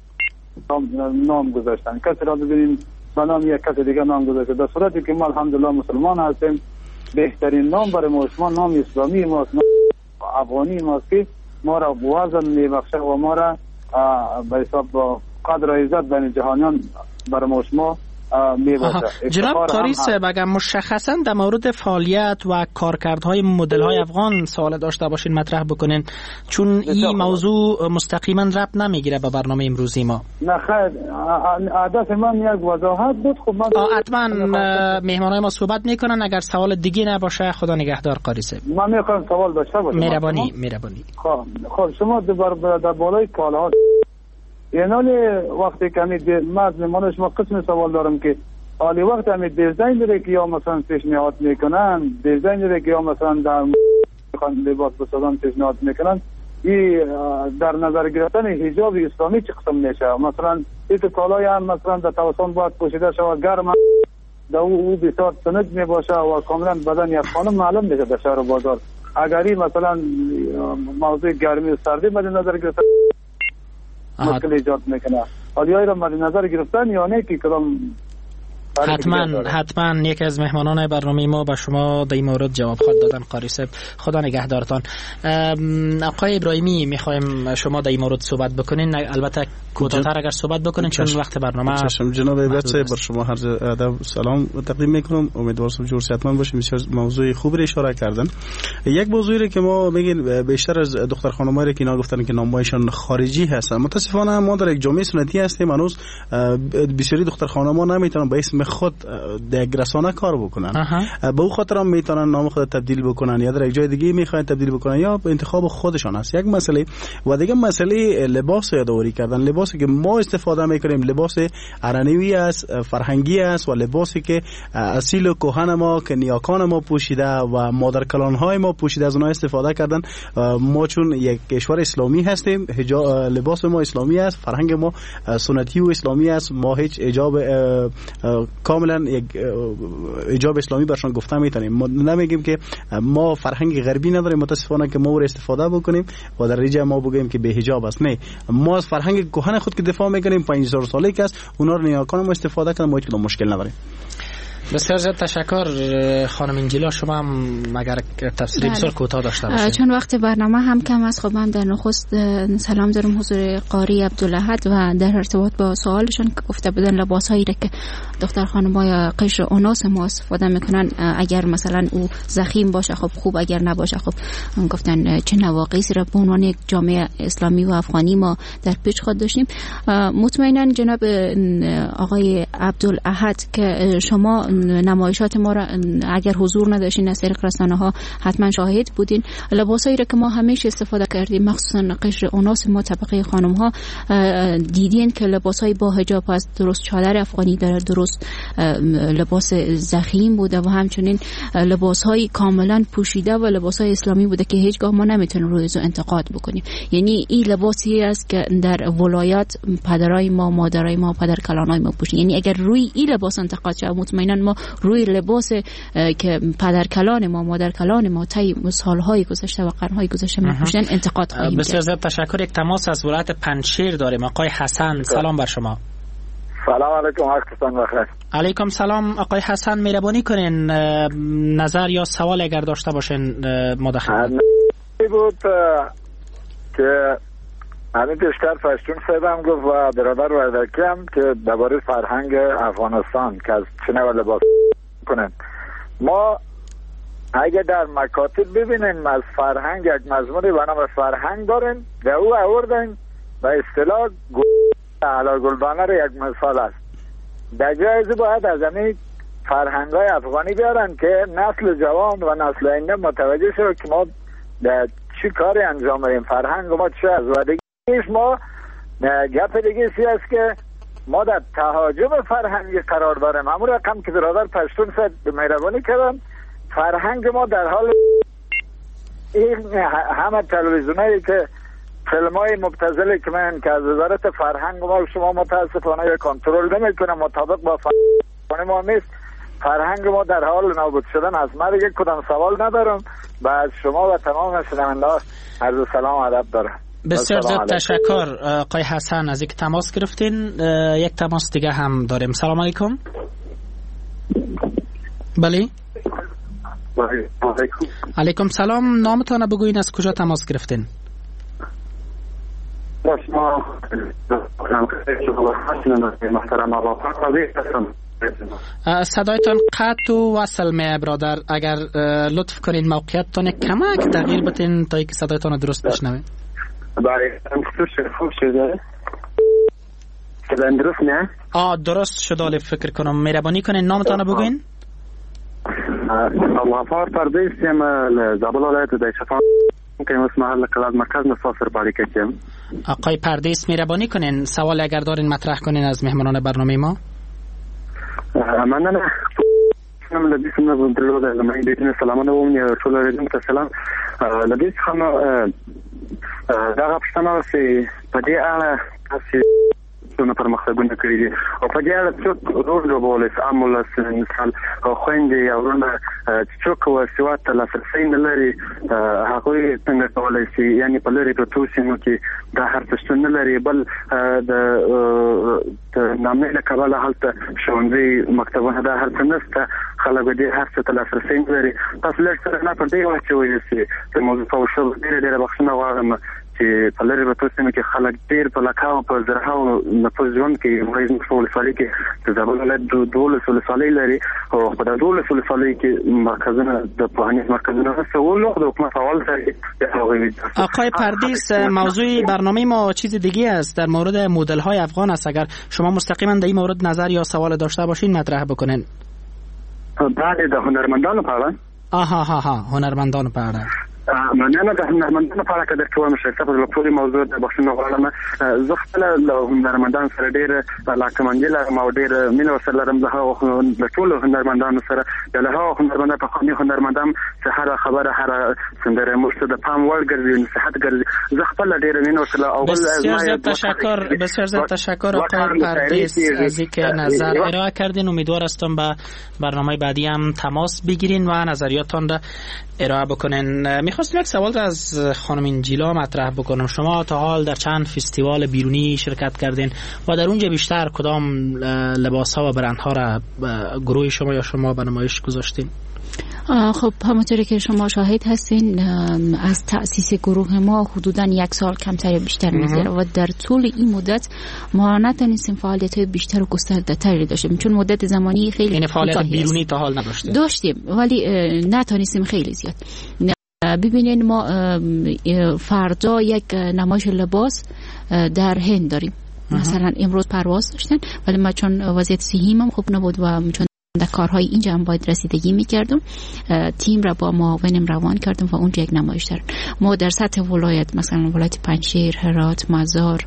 نام گذاشتن، کسی را ببینید به نام یک کسی دیگه نام گذاشته، در صورتی که ما الحمدلله مسلمان هستیم. بهترین نام برای ما شما نام اسلامی ماست، نام افغانی ماست که ما را وزن میبخشه و ما را به حساب قدر و عزت بین جهانیان برای ما شما میباشه. جناب قاری صاحب اگر مشخصا در مورد فعالیت و کارکردهای مدل های افغان سوال داشته باشین مطرح بکنین، چون این موضوع مستقیما ربط نمیگیره به برنامه امروزی ما. نه خیر، هدف من یک وضاحت بود. خب من حتما مهمانای ما صحبت میکنن، اگر سوال دیگه نباشه خدا نگهدار قاری صاحب. من میخوام سوال داشته باشم. مهربانی مهربانی. خب خب شما در بالای کالاها یعنی وقتی که همین مزمون شما قسم سوال دارم که حالی وقت همین دیزاین داره که یا مثلا پیشنهاد میکنن، دیزاین داره که یا مثلا در لباس بسازن پیشنهاد میکنن، این در نظر گرفتن حجاب اسلامی چه قسم میشه؟ مثلا این کالای هم مثلا در توسان باید پوشیده شود، گرم در او بسیار سنج میباشه و کاملا بدن یک خانم معلوم میشه در شهر و بازار. اگر این مثلا موضوع گرمی و سردی مد نظر گرفتن مشکل ایجاد میکنه، حالی های را مد نظر گرفتن یا نه که کدام؟ حتما حتما یک از مهمانان برنامه ما به شما در این مورد جواب خواهد دادن. قاری صاحب خدا نگهدارتان. آقای ابراهیمی میخوایم شما در این مورد صحبت بکنین، البته کوتاه‌تر اگر صحبت بکنین چون وقت برنامه. چشم جناب عبرت بر شما هر ادب سلام تقدیم میکنم. امیدوارم جور صحتمند باشیم. بسیار موضوع خوبی را اشاره کردن. یک موضوعی که ما میگیم بیشتر از دختر خانمایی که اینا گفتن که نامهایشان خارجی هستن، متاسفانه ما در یک جامعه سنتی هستیم، هنوز بسیاری دختر خانم‌ها نمیتونن به اسم خود در رسانه کار بکنن. به او خاطر هم میتونن نام خود تبدیل بکنن یا در یک جای دیگه میخواین تبدیل بکنن یا به انتخاب خودشان است. یک مسئله و دیگه مسئله لباس یادآوری کردن. لباسی که ما استفاده میکنیم لباس ارنوی است، فرهنگی است و لباسی که اصیل و کهن ما که نیاکان ما پوشیده و مادر کلان های ما پوشیده از اونها استفاده کردن. ما چون یک کشور اسلامی هستیم، لباس ما اسلامی است، فرهنگ ما سنتی و اسلامی است، ما هیچ حجاب کاملا یک حجاب اسلامی برشان گفته میتونیم. ما نمیگیم که ما فرهنگ غربی نداریم متاسفانه که ما رو استفاده بکنیم و در نتیجه ما بگیم که به حجاب است. نه، ما از فرهنگ کهن خود که دفاع میکنیم، پنج هزار ساله که است، اونا رو نیاکان ما استفاده کردن، ما هیچ کدام مشکل نداریم. بسیار زیاد تشکر. خانم انجیلا شما هم اگر تفسیری بسیار کوتاه داشته باشید. چون وقت برنامه هم کم است، خب من در نخست سلام دارم حضور قاری عبدالاحد و در ارتباط با سوالشون که گفته بودن لباسایی را که دختر خانم‌های قشر اوناس ما استفاده میکنن اگر مثلا او ضخیم باشه خب خوب، اگر نباشه خب گفتن چه نواقصی را به عنوان یک جامعه اسلامی و افغانی ما در پیش خود داشتیم. مطمئنا جناب آقای عبدالاحد که شما نمایشات ما را اگر حضور نداشتین از طریق رسانه ها حتما شاهد بودین. لباسایی را که ما همیشه استفاده کردیم مخصوصا قشر اوناس ما طبقه خانم ها دیدین که لباسای با حجاب است، درست چادر افغانی داره، درست لباس ضخیم بوده و همچنین لباسهای کاملا پوشیده و لباسهای اسلامی بوده که هیچگاه ما نمیتونیم روی زو انتقاد بکنیم. یعنی این لباسی است که در ولایت پدرای ما، مادرای ما، پدر کلانای ما پوشید. یعنی اگر روی این لباس انتقاد شد مطمئنا ما روی لباس که پدر کلان ما، مادر کلان ما طی سالهای گذشته و قرنهای گذشته می‌پوشیدن انتقاد خواهیم کرد. بسیار زیاد تشکر. یک تماس از ولایت پنجشیر داریم. آقای حسن سلام بر شما. سلام علیکم. وقتتون بخیر. علیکم سلام آقای حسن، مهربانی کنین نظر یا سوال اگر داشته باشین مداخله بود که همین پیشتر پشتون سیدم گفت و برادر وردکی هم که درباره فرهنگ افغانستان که از چنه و لباس کنن. ما اگه در مکاتب ببینیم از فرهنگ یک مضمونی به نام فرهنگ داریم در او آوردن و اصطلاح علا گلبانه رو یک مثال است. در جایزه باید از همین فرهنگ های افغانی بیارن که نسل جوان و نسل آینده متوجه شد که ما در چی کاری انجام دهیم، فرهنگ ما چه است. و دیگه ما گپ دیگه سی است که ما در تهاجم فرهنگی قرار داریم. همون رقم که برادر پشتون سد مهربانی کردن، فرهنگ ما در حال این همه تلویزیونایی که فیلم های مبتذلی که من که از وزارت فرهنگ ما شما متاسفانه کنترل نمیکنه، مطابق با فرهنگ ما نیست. فرهنگ ما در حال نابود شدن از من یک کدام سوال ندارم و از شما و تمام شنونده ها عرض سلام و ادب دارم. بسیار زیاد تشکر آقای حسن از اینکه تماس گرفتین. یک تماس دیگه هم داریم. سلام علیکم. بله علیکم سلام. نامتان بگوین، از کجا تماس گرفتین؟ صدایتان قطع و وصل می برادر، اگر لطف کنین موقعیتتان کمک تغییر بدین تا اینکه صدایتان درست بشنویم. بله خوب شده. صدای درست نه؟ آه درست شده. ولی فکر کنم مهربانی کنین نامتان بگوین. غفار پردیس یم زابل ولایت د شفا که اسم محل قلعه مرکز مسافر باری کردم. آقای پردیس مهربانی کنین سوال اگر دارین مطرح کنین از مهمانان برنامه ما. من نه من لبیس من درود من دیدن سلامونه و من ټول رجم ته سلام. لبیس خو دا غوښتنه چې په دې اړه تاسو څونه پرمختګونه کړی دي او په دې اړه څوک رول لوبولی عامل مثال خويندې او ورونه څوک وسوات ته لاسرسی نه لري هغوی څنګه کولی شي یعنی په لرې پرتو سیمو کې دا هر څه شتون نه لري بل د نامې له کبله هلته ښوونځي مکتبونه دا هر څه نشته خلک دې هر څه ته لاسرسی نه لري. تاسو لږ سره نه پر دې واچوئ چې د موضوع په شو ډېره ډېره بخښنه غواړم چې په لرې پرتو سیمو کې خلک ډېر په لکاو په زرهاو نفوس ژوند کوي. موږ په ولسوالۍ کې د زابل ولایت دولس ولسوالۍ لري او په دا دولس ولسوالۍ کې مرکزونه د پوهنې مرکزونه سوالو د حکومت اول سره. آقای پردیس موضوع برنامه ما چیز دیگه است، در مورد مدل های افغان است. اگر شما مستقیما در این مورد نظر یا سوال داشته باشین مطرح بکنین. بله د هنرمندانو په اړه. آها ها ها هنرمندانو په اړه. مننه د هنرمندانو په اړه که درته وایم شایسته په ټولې موضوع د بخښنه غواړم. زه خپله له هنرمندانو سره ډېره علاقهمندي لرم او ډېره مینه ورسره لرم. زه هغو د ټولو هنرمندانو سره د له هغو هنرمندانو پخواني هنرمندان چې هره خبره هره سندره موږ ته د پام وړ ګرځي، نصیحت ګرځي. زه خپله ډېره مینه ورسره او بسیار زیاد تشکر بسیار زیاد تشکر آقای پردیس از اینکه نظر ارائه کردین. امیدوار هستم به برنامه بعدی هم تماس بگیرین و نظریاتتان را ارائه بکنین. میخواستم یک سوال از خانم انجیلا مطرح بکنم. شما تا حال در چند فستیوال بیرونی شرکت کردین و در اونجا بیشتر کدام لباس ها و برند ها را گروه شما یا شما به نمایش گذاشتین؟ خب همونطوری که شما شاهد هستین از تأسیس گروه ما حدوداً یک سال کمتر یا بیشتر می‌گذره و در طول این مدت ما نتونستیم فعالیت‌های بیشتر و گسترده‌تری داشتیم چون مدت زمانی خیلی یعنی فعالیت بیرونی تا حال نداشتیم. داشتیم ولی نتونستیم خیلی زیاد. ببینین ما فردا یک نمایش لباس در هند داریم. مثلا امروز پرواز داشتن ولی ما چون وضعیت صحیحم خوب نبود و چون در کارهای اینجا هم باید رسیدگی میکردم. تیم را با معاونم روان کردم و اونجا یک نمایش دارم. ما در سطح ولایت مثلا ولایت پنجشیر، هرات، مزار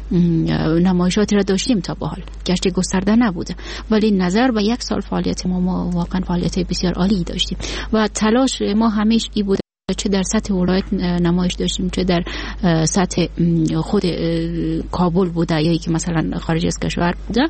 نمایشاتی را داشتیم تا به حال، گرچه گسترده نبوده، ولی نظر به یک سال فعالیت ما ما واقعا فعالیت بسیار عالی داشتیم و تلاش ما همیشه ای بود، چه در سطح ولایت نمایش داشتیم چه در سطح خود کابل بوده یا که مثلا خارج از کشور بوده،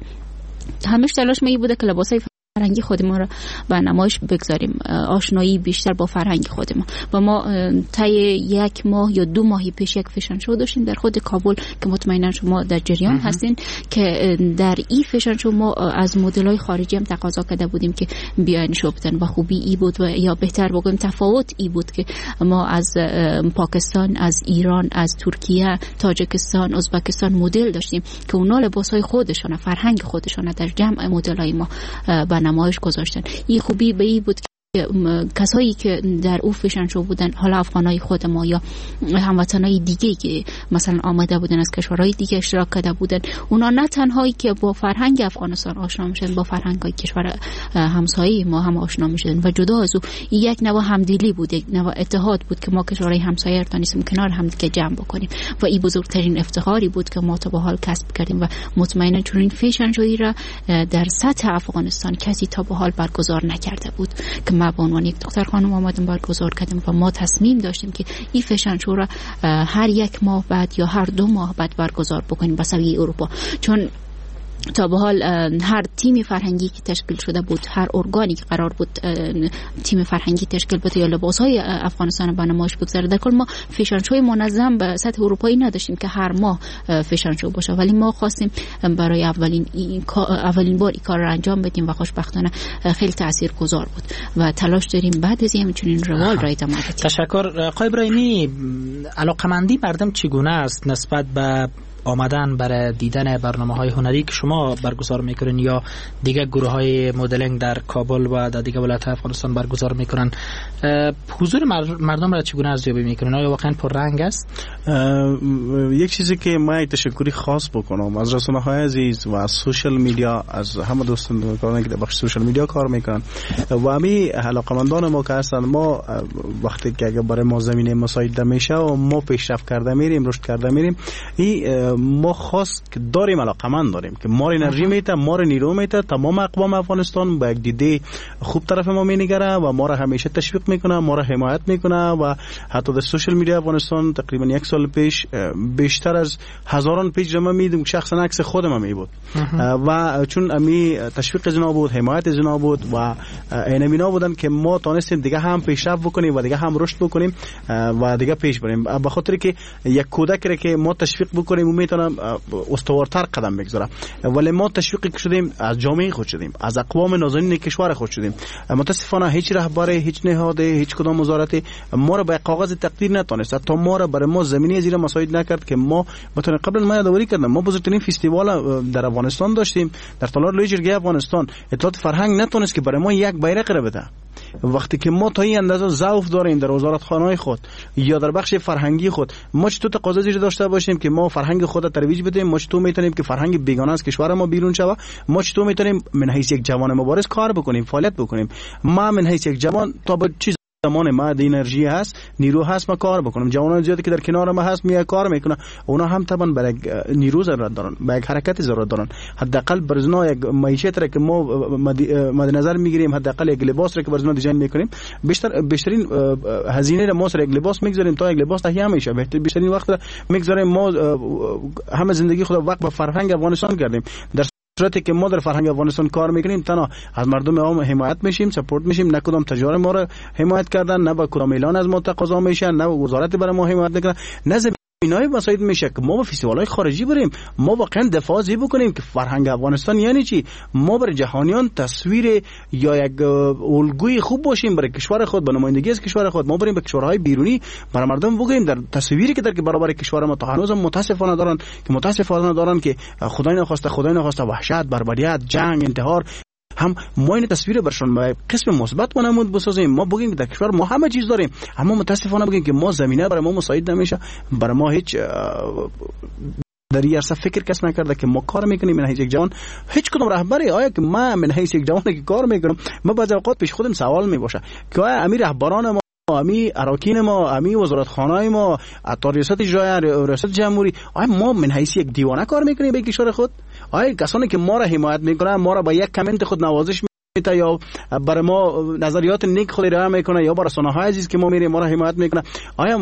همیشه تلاش ما ای بوده که لباسای فرهنگی خود ما را به نمایش بگذاریم، آشنایی بیشتر با فرهنگ خود ما. و ما طی یک ماه یا دو ماهی پیش یک فشن شو داشتیم در خود کابل که مطمئنا شما در جریان هستین که در این فشن شو ما از مدل‌های خارجی هم تقاضا کرده بودیم که بیاین شو بدن و خوبی ای بود و یا بهتر بگم تفاوت ای بود که ما از پاکستان، از ایران، از ترکیه، تاجیکستان، ازبکستان مدل داشتیم که اونا لباسای خودشون، فرهنگ خودشون در جمع مدل‌های ما نمایش گذاشتن. این خوبی به این بود که کسایی که در او فشن شو بودن، حالا افغانای خود ما یا هموطنای دیگه که مثلا آمده بودن از کشورهای دیگه اشتراک کرده بودن، اونا نه تنهایی که با فرهنگ افغانستان آشنا میشدن، با فرهنگای کشور همسایه ما هم آشنا میشدن و جدا از او یک نوع همدلی بود، یک نوع اتحاد بود که ما کشورهای همسایه را تونستیم کنار هم دیگه جمع بکنیم و این بزرگترین افتخاری بود که ما تا به حال کسب کردیم و مطمئنا چون این فشن شویی را در سطح افغانستان کسی تا به حال برگزار نکرده بود که ما به عنوان یک دختر خانم آمدیم برگزار کردیم و ما تصمیم داشتیم که این فشن شو را هر یک ماه بعد یا هر دو ماه بعد برگزار بکنیم به سویه اروپا، چون تا به حال هر تیم فرهنگی که تشکیل شده بود، هر ارگانی که قرار بود تیم فرهنگی تشکیل بده یا لباسهای افغانستان به نمایش بگذاره، در کل ما فشن شوی منظم به سطح اروپایی نداشتیم که هر ماه فشن شو باشه، ولی ما خواستیم برای اولین اولین بار این کار را انجام بدیم و خوشبختانه خیلی تاثیرگذار بود و تلاش داریم بعد از این چنین روال را ادامه بدیم. تشکر. آقای ابراهیمی، علاقمندی مردم چگونه است نسبت به آمدن برای دیدن برنامه‌های هنری که شما برگزار میکنین یا دیگه گروه‌های مدلینگ در کابل و در دیگه ولایت‌های افغانستان برگزار میکنن؟ حضور مردم را چگونه ارزیابی میکنین؟ آیا واقعا پررنگ است؟ یک چیزی که من تشکری خاص بکنم از رسانه‌های عزیز و از سوشال میدیا، از همه دوستان که در بخش سوشال میدیا کار میکنن و همین علاقمندان ما که هستن، ما وقتی که اگه برای ما زمینه مساعده میشه و ما پیشرفت کرده میریم، رشد کرده میریم، این ما خاص که داریم، علاقمند داریم که ما انرژی میته، ما نیرو میته، تمام اقوام افغانستان با یک دیده خوب طرف ما مینگره و ما را همیشه تشویق میکنه، ما را حمایت میکنه و حتی در سوشال میدیا افغانستان تقریبا یک سال پیش بیشتر از هزاران پیج ما میدیم شخصا عکس خودم می بود و چون امی تشویق از اینا بود، حمایت از اینا بود و اینمینا بودن که ما تونستیم دیگه هم پیشرفت بکنیم و دیگه هم رشد بکنیم و دیگه پیش بریم، به خاطر که یک کودک را که ما تشویق بکنیم میتونم استوارتر قدم بگذاره، ولی ما تشویقی شدیم از جامعه خود شدیم، از اقوام نازنین کشور خود شدیم. متاسفانه هیچ رهبر، هیچ نهاد، هیچ کدام وزارت ما را به کاغذ تقدیر نتونست، تا ما را برای ما زمینی زیر مساعد نکرد که ما بتونیم. قبلا ما یادآوری کردم ما بزرگترین فستیوال در افغانستان داشتیم، در تالار لوی جرگه افغانستان. اطلاعات فرهنگ نتونست که برای ما یک بیرق را بده. وقتی که ما تا این اندازه ضعف داریم در وزارت خانه خود یا در بخش فرهنگی خود، ما چطور تقاضا زیر داشته باشیم که ما فرهنگ خود را ترویج بدیم؟ ما چطور میتونیم که فرهنگ بیگانه از کشور ما بیرون شوه؟ ما چطور میتونیم من حیث یک جوان مبارز کار بکنیم، فعالیت بکنیم؟ ما من حیث یک جوان تا به چیز زمان ما د انرژی هست، نیرو هست، ما کار بکنم. جوانان زیادی که در کنار ما هست میای کار میکنه، اونا هم طبعا برای نیرو ضرورت دارن، به یک حرکت ضرورت دارن. حداقل برزنا یک معیشت را که ما مد نظر میگیریم، حداقل یک لباس را که برزنا دیزاین میکنیم، بیشتر بیشترین هزینه را ما سر یک لباس میگذاریم تا یک لباس تهیه میشه. بیشترین وقت میگذاریم ما همه زندگی خود وقت به فرهنگ افغانستان کردیم. در صورتی که ما در فرهنگ افغانستان کار میکنیم، تنها از مردم عام حمایت میشیم، سپورت میشیم، نه کدام تجار ما را حمایت کردن، نه با کدام اعلان از ما تقاضا میشه، نه وزارت برای ما حمایت نکنه، نه اینای مساعد میشه که ما به فستیوال‌های خارجی بریم، ما واقعا دفاع زی بکنیم که فرهنگ افغانستان یعنی چی، ما برای جهانیان تصویر یا یک الگوی خوب باشیم برای کشور خود، به نمایندگی از کشور خود. ما بریم به کشورهای بیرونی برای مردم بگیم در تصویری که در برابر کشور ما تا هنوز متاسفانه دارن که متاسفانه دارن که خدای نخواسته خدای نخواسته وحشت، بربریت، جنگ، انتحار، هم ما این تصویر برشون به قسم مثبت منمود بسازیم. ما بگیم در کشور ما همه چیز داریم، اما متاسفانه بگیم که ما زمینه برای ما مساعد نمیشه، برای ما هیچ در این عرصه فکر کس نکرده که ما کار میکنیم من هیچ یک جوان هیچ کدوم رهبری آیا که ما من هیچ یک جوانی که کار میکنم ما بعضی اوقات پیش خودم سوال میباشه که آیا امیر رهبران ما امی اراکین ما امی وزارت خانه ما تا ریاست اجرایی ریاست جمهوری آیا ما من حیث یک دیوانه کار میکنیم به کشور خود؟ آیا کسانی که ما را حمایت میکنن ما را با یک کامنت خود نوازش میته یا برای ما نظریات نیک خود ارائه میکنه یا برای رسانه‌های عزیز که ما میریم ما را حمایت میکنه آیا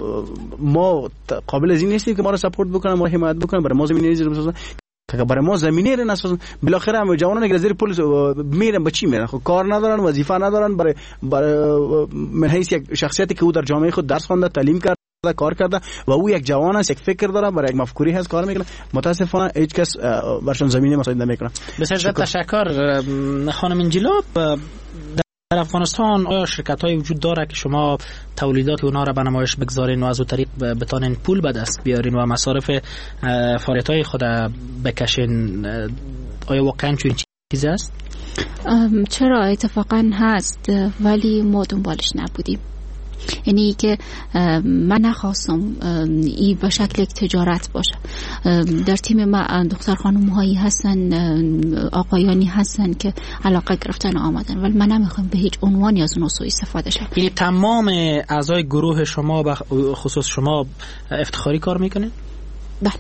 ما قابل از این نیستیم که ما را سپورت بکنن ما را حمایت بکنن برای ما زمینه ریزی بسازن که برای ما زمینه رو نسازن بالاخره هم جوانان که زیر پلیس میرن به چی میرن خب کار ندارن وظیفه ندارن برای برای من حیث یک شخصیتی که او در جامعه خود درس خوانده تعلیم کرده کار کرده و او یک جوان است یک فکر داره برای یک مفکوری هست کار میکنه متاسفانه هیچ کس برشون زمینه مساعد نمیکنه. بسیار تشکر خانم انجیلا. در افغانستان آیا شرکت های وجود داره که شما تولیدات اونا را به نمایش بگذارین و از اون طریق بتانین پول به دست بیارین و مصارف فعالیت های خود بکشین؟ آیا واقعا چون چیزی است؟ چرا اتفاقا هست ولی ما دنبالش نبودیم. یعنی که من نخواستم این به شکل یک تجارت باشه. در تیم ما دختر خانم هایی هستن آقایانی هستن که علاقه گرفتن آمدن ولی من نمیخوام به هیچ عنوانی از اون سوء استفاده شه. یعنی تمام اعضای گروه شما به خصوص شما افتخاری کار میکنین؟ بله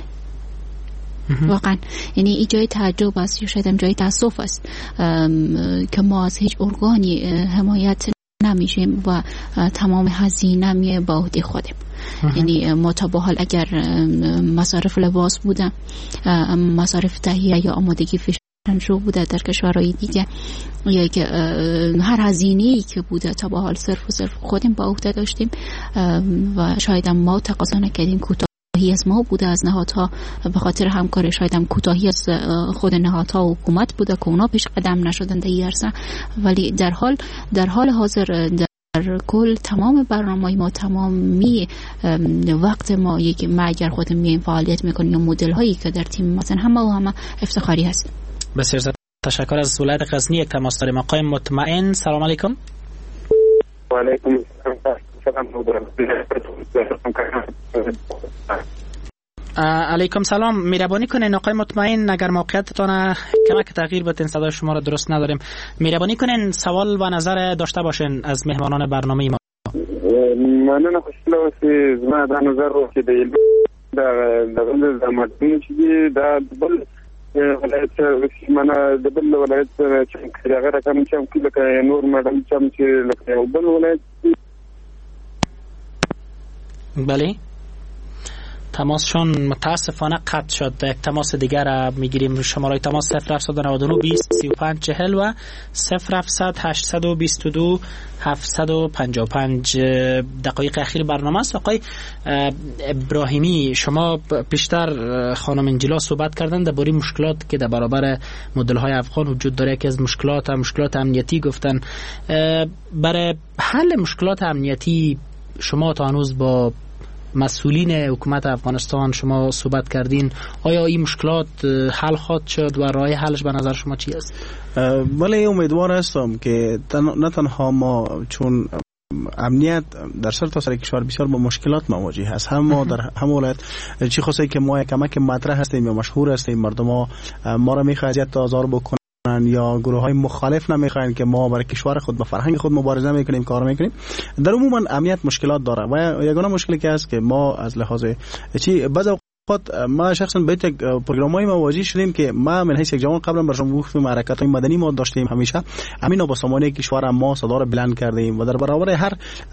واقعا یعنی این جای تعجب است یا شاید هم جای تاسف است که ما از هیچ ارگانی حمایت نمیشیم و تمام هزینه می با عهده خودیم. یعنی ما تا به حال اگر مصارف لباس بوده مصارف تهیه یا آمادگی فیشن شو بوده در کشورهای دیگه یا که هر هزینه‌ای که بوده تا به حال صرف و صرف خودیم با عهده داشتیم و شاید هم ما تقاضا نکردیم کوتاهی از ما بوده از نهادها به خاطر همکاری شاید هم کوتاهی از خود نهادها و حکومت بوده که اونا پیش قدم نشدن در این عرصه ولی در حال در حال حاضر در کل تمام برنامه‌های ما تمامی وقت ما یک ما اگر خودم میایم فعالیت میکنیم یا مدل هایی که در تیم ما همه و همه افتخاری هست. بسیار تشکر. از ولایت غزنی یک تماس داریم. آقای مطمئن سلام علیکم. و علیکم السلام. علیکم سلام. مهربانی کنین آقای مطمئن اگر موقعیتتان کمک تغییر بدین صدای شما را درست نداریم مهربانی کنین سوال و نظر داشته باشین از مهمانان برنامه ما. ممنون خوشحال اوسئ. زما د نظر رو چې د د د د مدینه چې د بل ولایت منه د بل ولایت چې هغه رقم چې کله نور مدام چې لکه بل ولایت. بله تماسشون متاسفانه قطع شد. یک تماس دیگر را میگیریم. شماره تماس صفر هفتصد و نود و نه بیست سی و پنج چهل و صفر هفتصد هشتصد و بیست و دو هفتصد و پنجاه و پنج. دقایق اخیر برنامه است. آقای ابراهیمی شما پیشتر خانم انجیلا صحبت کردن درباره مشکلات که در برابر مدل های افغان وجود داره که از مشکلات مشکلات امنیتی گفتن. برای حل مشکلات امنیتی شما تا هنوز با مسئولین حکومت افغانستان شما صحبت کردین آیا این مشکلات حل خواهد شد و راه حلش به نظر شما چی است؟ ولی امیدوار هستم که نه تنها ما چون امنیت در سر تا سر کشور بسیار با مشکلات مواجه هست هم ما در هم ولایت چی خاصه که ما کمک مطرح هستیم یا مشهور هستیم مردم ما ما را میخواد اذیت تا آزار بکنن یا گروه های مخالف نمیخواین که ما برای کشور خود با فرهنگ خود مبارزه میکنیم کار میکنیم. در عموما امنیت مشکلات داره و یگانه مشکلی که هست که ما از لحاظ چی بعضی اوقات ما شخصا به یک پروگرامای مواجه شدیم که ما من حیث یک جوان قبلا برشون گفتم حرکت های مدنی ما داشتیم همیشه امین با سامانه کشور ما صدا را بلند کردیم و در برابر هر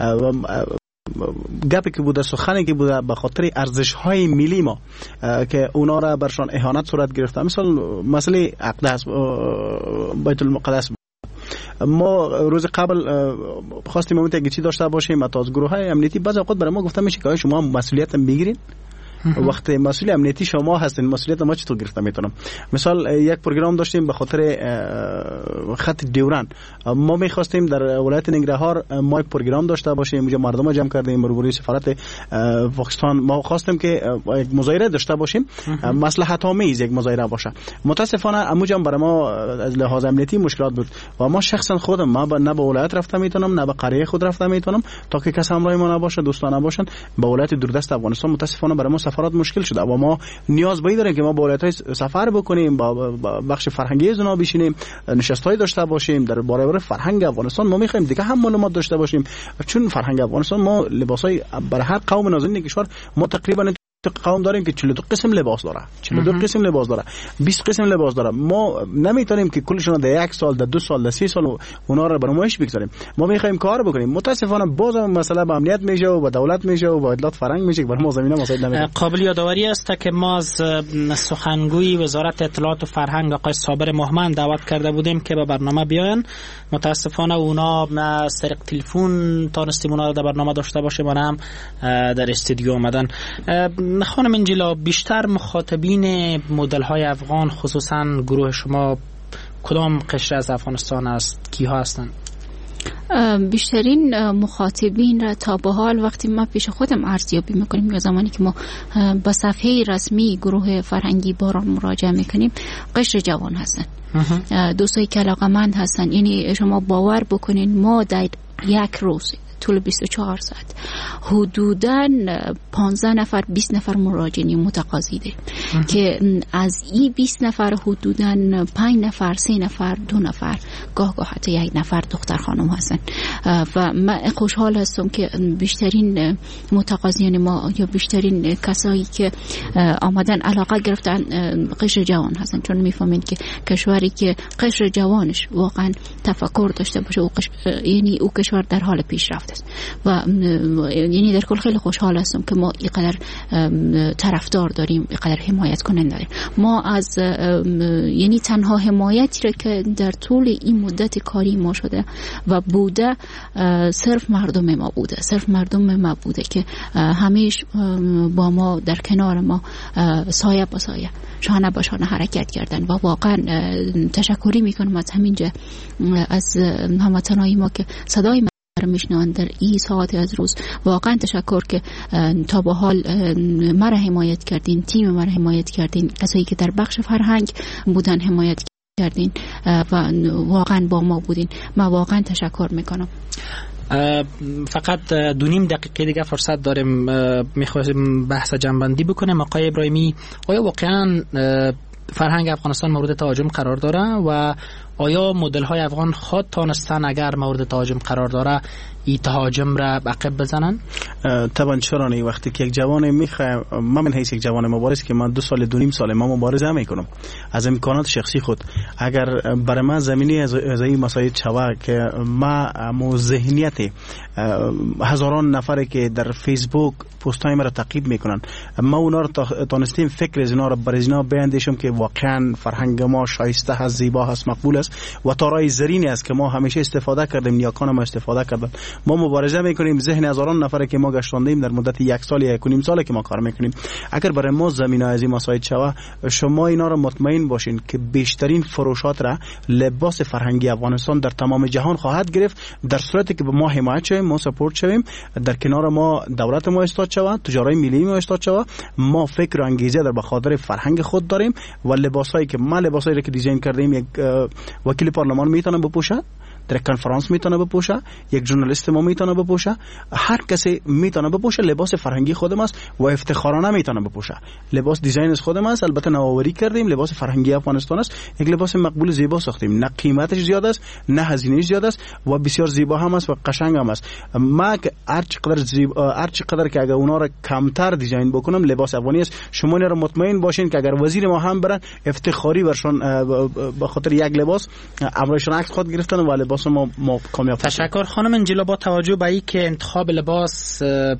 گپی که بوده سخنی که بوده به خاطر ارزش های ملی ما که اونا را برشان اهانت صورت گرفته مثلا مسئله اقدس بیت المقدس ما روز قبل خواستیم امید که چی داشته باشیم تا از گروه های امنیتی بعضی اوقات برای ما گفته میشه که شما مسئولیت بگیرید وقت مسئول امنیتی شما هستین مسئولیت ما چطور گرفته میتونم. مثال یک پروگرام داشتیم به خاطر خط دیوران ما میخواستیم در ولایت ننگرهار ما یک پروگرام داشته باشیم اونجا مردم جمع کردیم روبروی سفارت پاکستان ما خواستیم که یک مظاهره داشته باشیم مصلحت آمیز یک مظاهره باشه. متاسفانه اونجا برای ما از لحاظ امنیتی مشکلات بود و ما شخصا خودم ما نه به ولایت رفته میتونم نه به قریه خود رفته میتونم تا که کس همراه ما نباشه دوستان نباشن به ولایت دوردست افغانستان متاسفانه برای ما سفارات مشکل شده و ما نیاز به این داریم که ما با ولایت‌های سفر بکنیم، با بخش فرهنگی از اونها بشینیم، نشست‌های داشته باشیم در باره فرهنگ افغانستان. ما می‌خوایم دیگه هم معلومات داشته باشیم، چون فرهنگ افغانستان ما لباسای برای هر قوم نازنین کشور ما تقریبا قوم داریم که چهل و دو قسم لباس داره، چهل و دو قسم لباس داره، بیست قسم لباس داره. ما نمیتونیم که کلشون در یک سال، در دو سال، در سه سال اونا رو برنامه‌اش بگذاریم. ما میخوایم کار بکنیم. متاسفانه باز هم مسئله به امنیت میشه و به دولت میشه و به اطلاعات فرهنگ میشه که برای ما زمینه مساعد نمیشه. قابل یادآوری است که ما از سخنگوی وزارت اطلاعات و فرهنگ آقای صابر مهمن دعوت کرده بودیم که به برنامه بیاین. متاسفانه اونا از طریق تلفن تونستیم اونا رو در برنامه داشته باشیم و هم در استودیو اومدن. خانم انجلا، بیشتر مخاطبین مدل های افغان خصوصا گروه شما کدام قشر از افغانستان است؟ کیها هستند؟ بیشترین مخاطبین را تا به حال وقتی ما پیش خودم ارزیابی میکنیم یا زمانی که ما با صفحه رسمی گروه فرهنگی باران مراجعه میکنیم، قشر جوان هستن، دوستایی که علاقه‌مند هستن. یعنی شما باور بکنین ما در یک روز طول بیست و چهار ساعت حدوداً پانزده نفر بیست نفر مراجعین متقاضی داریم که از این بیست نفر حدوداً پنج نفر سه نفر دو نفر گاه گاه حتی یک نفر دختر خانم هستن و من خوشحال هستم که بیشترین متقاضیان ما یا بیشترین کسایی که آمدن علاقه گرفتن قشر جوان هستن، چون میفهمین که کشوری که قشر جوانش واقعا تفکر داشته باشه و یعنی او کشور در حال پیشرفت است و یعنی در کل خیلی خوشحال هستم که ما اینقدر طرفدار داریم، اینقدر حمایت کننده داریم. ما از یعنی تنها حمایتی را که در طول این مدت کاری ما شده و بوده صرف مردم ما بوده، صرف مردم ما بوده که همیشه با ما در کنار ما سایه با سایه شانه با شانه حرکت کردن و واقعا تشکری میکنم از همینجا از هموطنای ما که صدای ما میشنوند در این ساعت از روز. واقعا تشکر که تا به حال مرا حمایت کردین، تیم مرا حمایت کردین، کسایی که در بخش فرهنگ بودن حمایت کردین و واقعا با ما بودین. من واقعا تشکر میکنم. فقط دو نیم دقیقه دیگه فرصت داریم، میخوایم بحث جنبندی بکنیم. آقای ابراهیمی، آیا واقعا فرهنگ افغانستان مورد تهاجم قرار داره و آیا مدل های افغان خود تانستن اگر مورد تهاجم قرار داره این تهاجم را عقب بزنن؟ طبعا چرا نه. وقتی که یک جوان میخواه، من من حیث یک جوان مبارز که من دو سال دو نیم سال ما مبارزه میکنم از امکانات شخصی خود، اگر برای من زمینی از این مسائل چوا که ما مو ذهنیت هزاران نفره که در فیسبوک پستای مرا تعقیب میکنن، ما اونا رو تانستیم فکر از اینا رو برای اینا بیاندیشم که واقعا فرهنگ ما شایسته هست، زیبا هست، مقبول است و تارای زرینی است که ما همیشه استفاده کردیم، نیاکان ما استفاده کردن. ما مبارزه میکنیم ذهن هزاران نفره که ما گشتاندیم در مدت یک سال یا یک و نیم ساله که ما کار میکنیم. اگر برای ما زمینه از این مسائل شوا، شما اینا رو مطمئن باشین که بیشترین فروشات را لباس فرهنگی افغانستان در تمام جهان خواهد گرفت در صورتی که ما حمایت شویم، ما سپورت شویم، در کنار ما دولت ما استاد شود، تجارای ملی ما استاد شود. ما فکر و انگیزه در بخاطر فرهنگ خود داریم و لباسایی که ما لباسایی که دیزاین کردیم یک وکیل پارلمان میتونه بپوشه، در کنفرانس میتونه بپوشه، یک ژورنالیست ما میتونه بپوشه، هر کسی میتونه بپوشه. لباس فرهنگی خودم است و افتخارانه میتونه بپوشه. لباس دیزاین از خودم است، البته نوآوری کردیم، لباس فرهنگی افغانستان است، یک لباس مقبول زیبا ساختیم، نه قیمتش زیاد است نه هزینه‌اش زیاد است و بسیار زیبا هم است و قشنگ هم است. ما هر چقدر زیبا، هر چقدر که اگر اونا را کمتر دیزاین بکنم لباس افغانی است. شما اینا رو مطمئن باشین که اگر وزیر ما هم برن افتخاری برشون به خاطر یک لباس امرشون عکس خود گرفتن و لباس ما ما کامیاب. تشکر خانم انجلا. با توجه به اینکه انتخاب لباس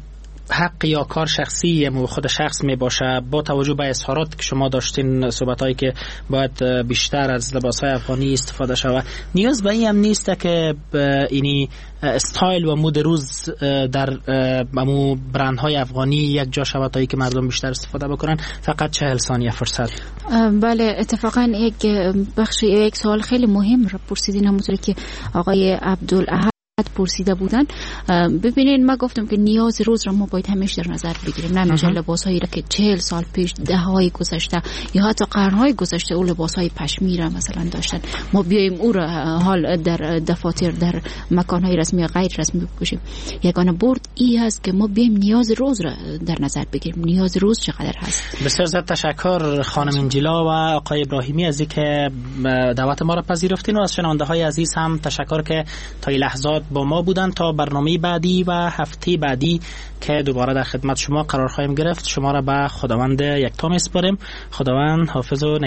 حق یا کار شخصی خود شخص می باشه، با توجه به اظهارات که شما داشتین، صحبتایی که باید بیشتر از لباسهای افغانی استفاده شود، نیاز به این هم نیست که اینی استایل و مود روز در امو برندهای افغانی یک جا شود تا که مردم بیشتر استفاده بکنن؟ فقط چهل ثانیه فرصت. بله، اتفاقا یک بخش یک سوال خیلی مهم را پرسیدین، همونطوری که آقای عبدالاحد پرسیده بودن. ببینین ما گفتم که نیاز روز را ما باید همیشه در نظر بگیریم، نه میشه لباس هایی را که چهل سال پیش، ده های گذشته یا حتی قرن های گذشته او لباس های پشمی مثلا داشتن، ما بیایم او را حال در دفاتر در مکان های رسمی یا غیر رسمی بپوشیم. یگانه برد ای هست که ما بیایم نیاز روز را در نظر بگیریم، نیاز روز چقدر هست. بسیار زیاد تشکر خانم انجیلا و آقای ابراهیمی از اینکه دعوت ما را پذیرفتین و از شنونده های عزیز هم تشکر که تا این لحظات با ما بودن. تا برنامه بعدی و هفته بعدی که دوباره در خدمت شما قرار خواهیم گرفت، شما را به خداوند یکتا میسپاریم. خداوند حافظ و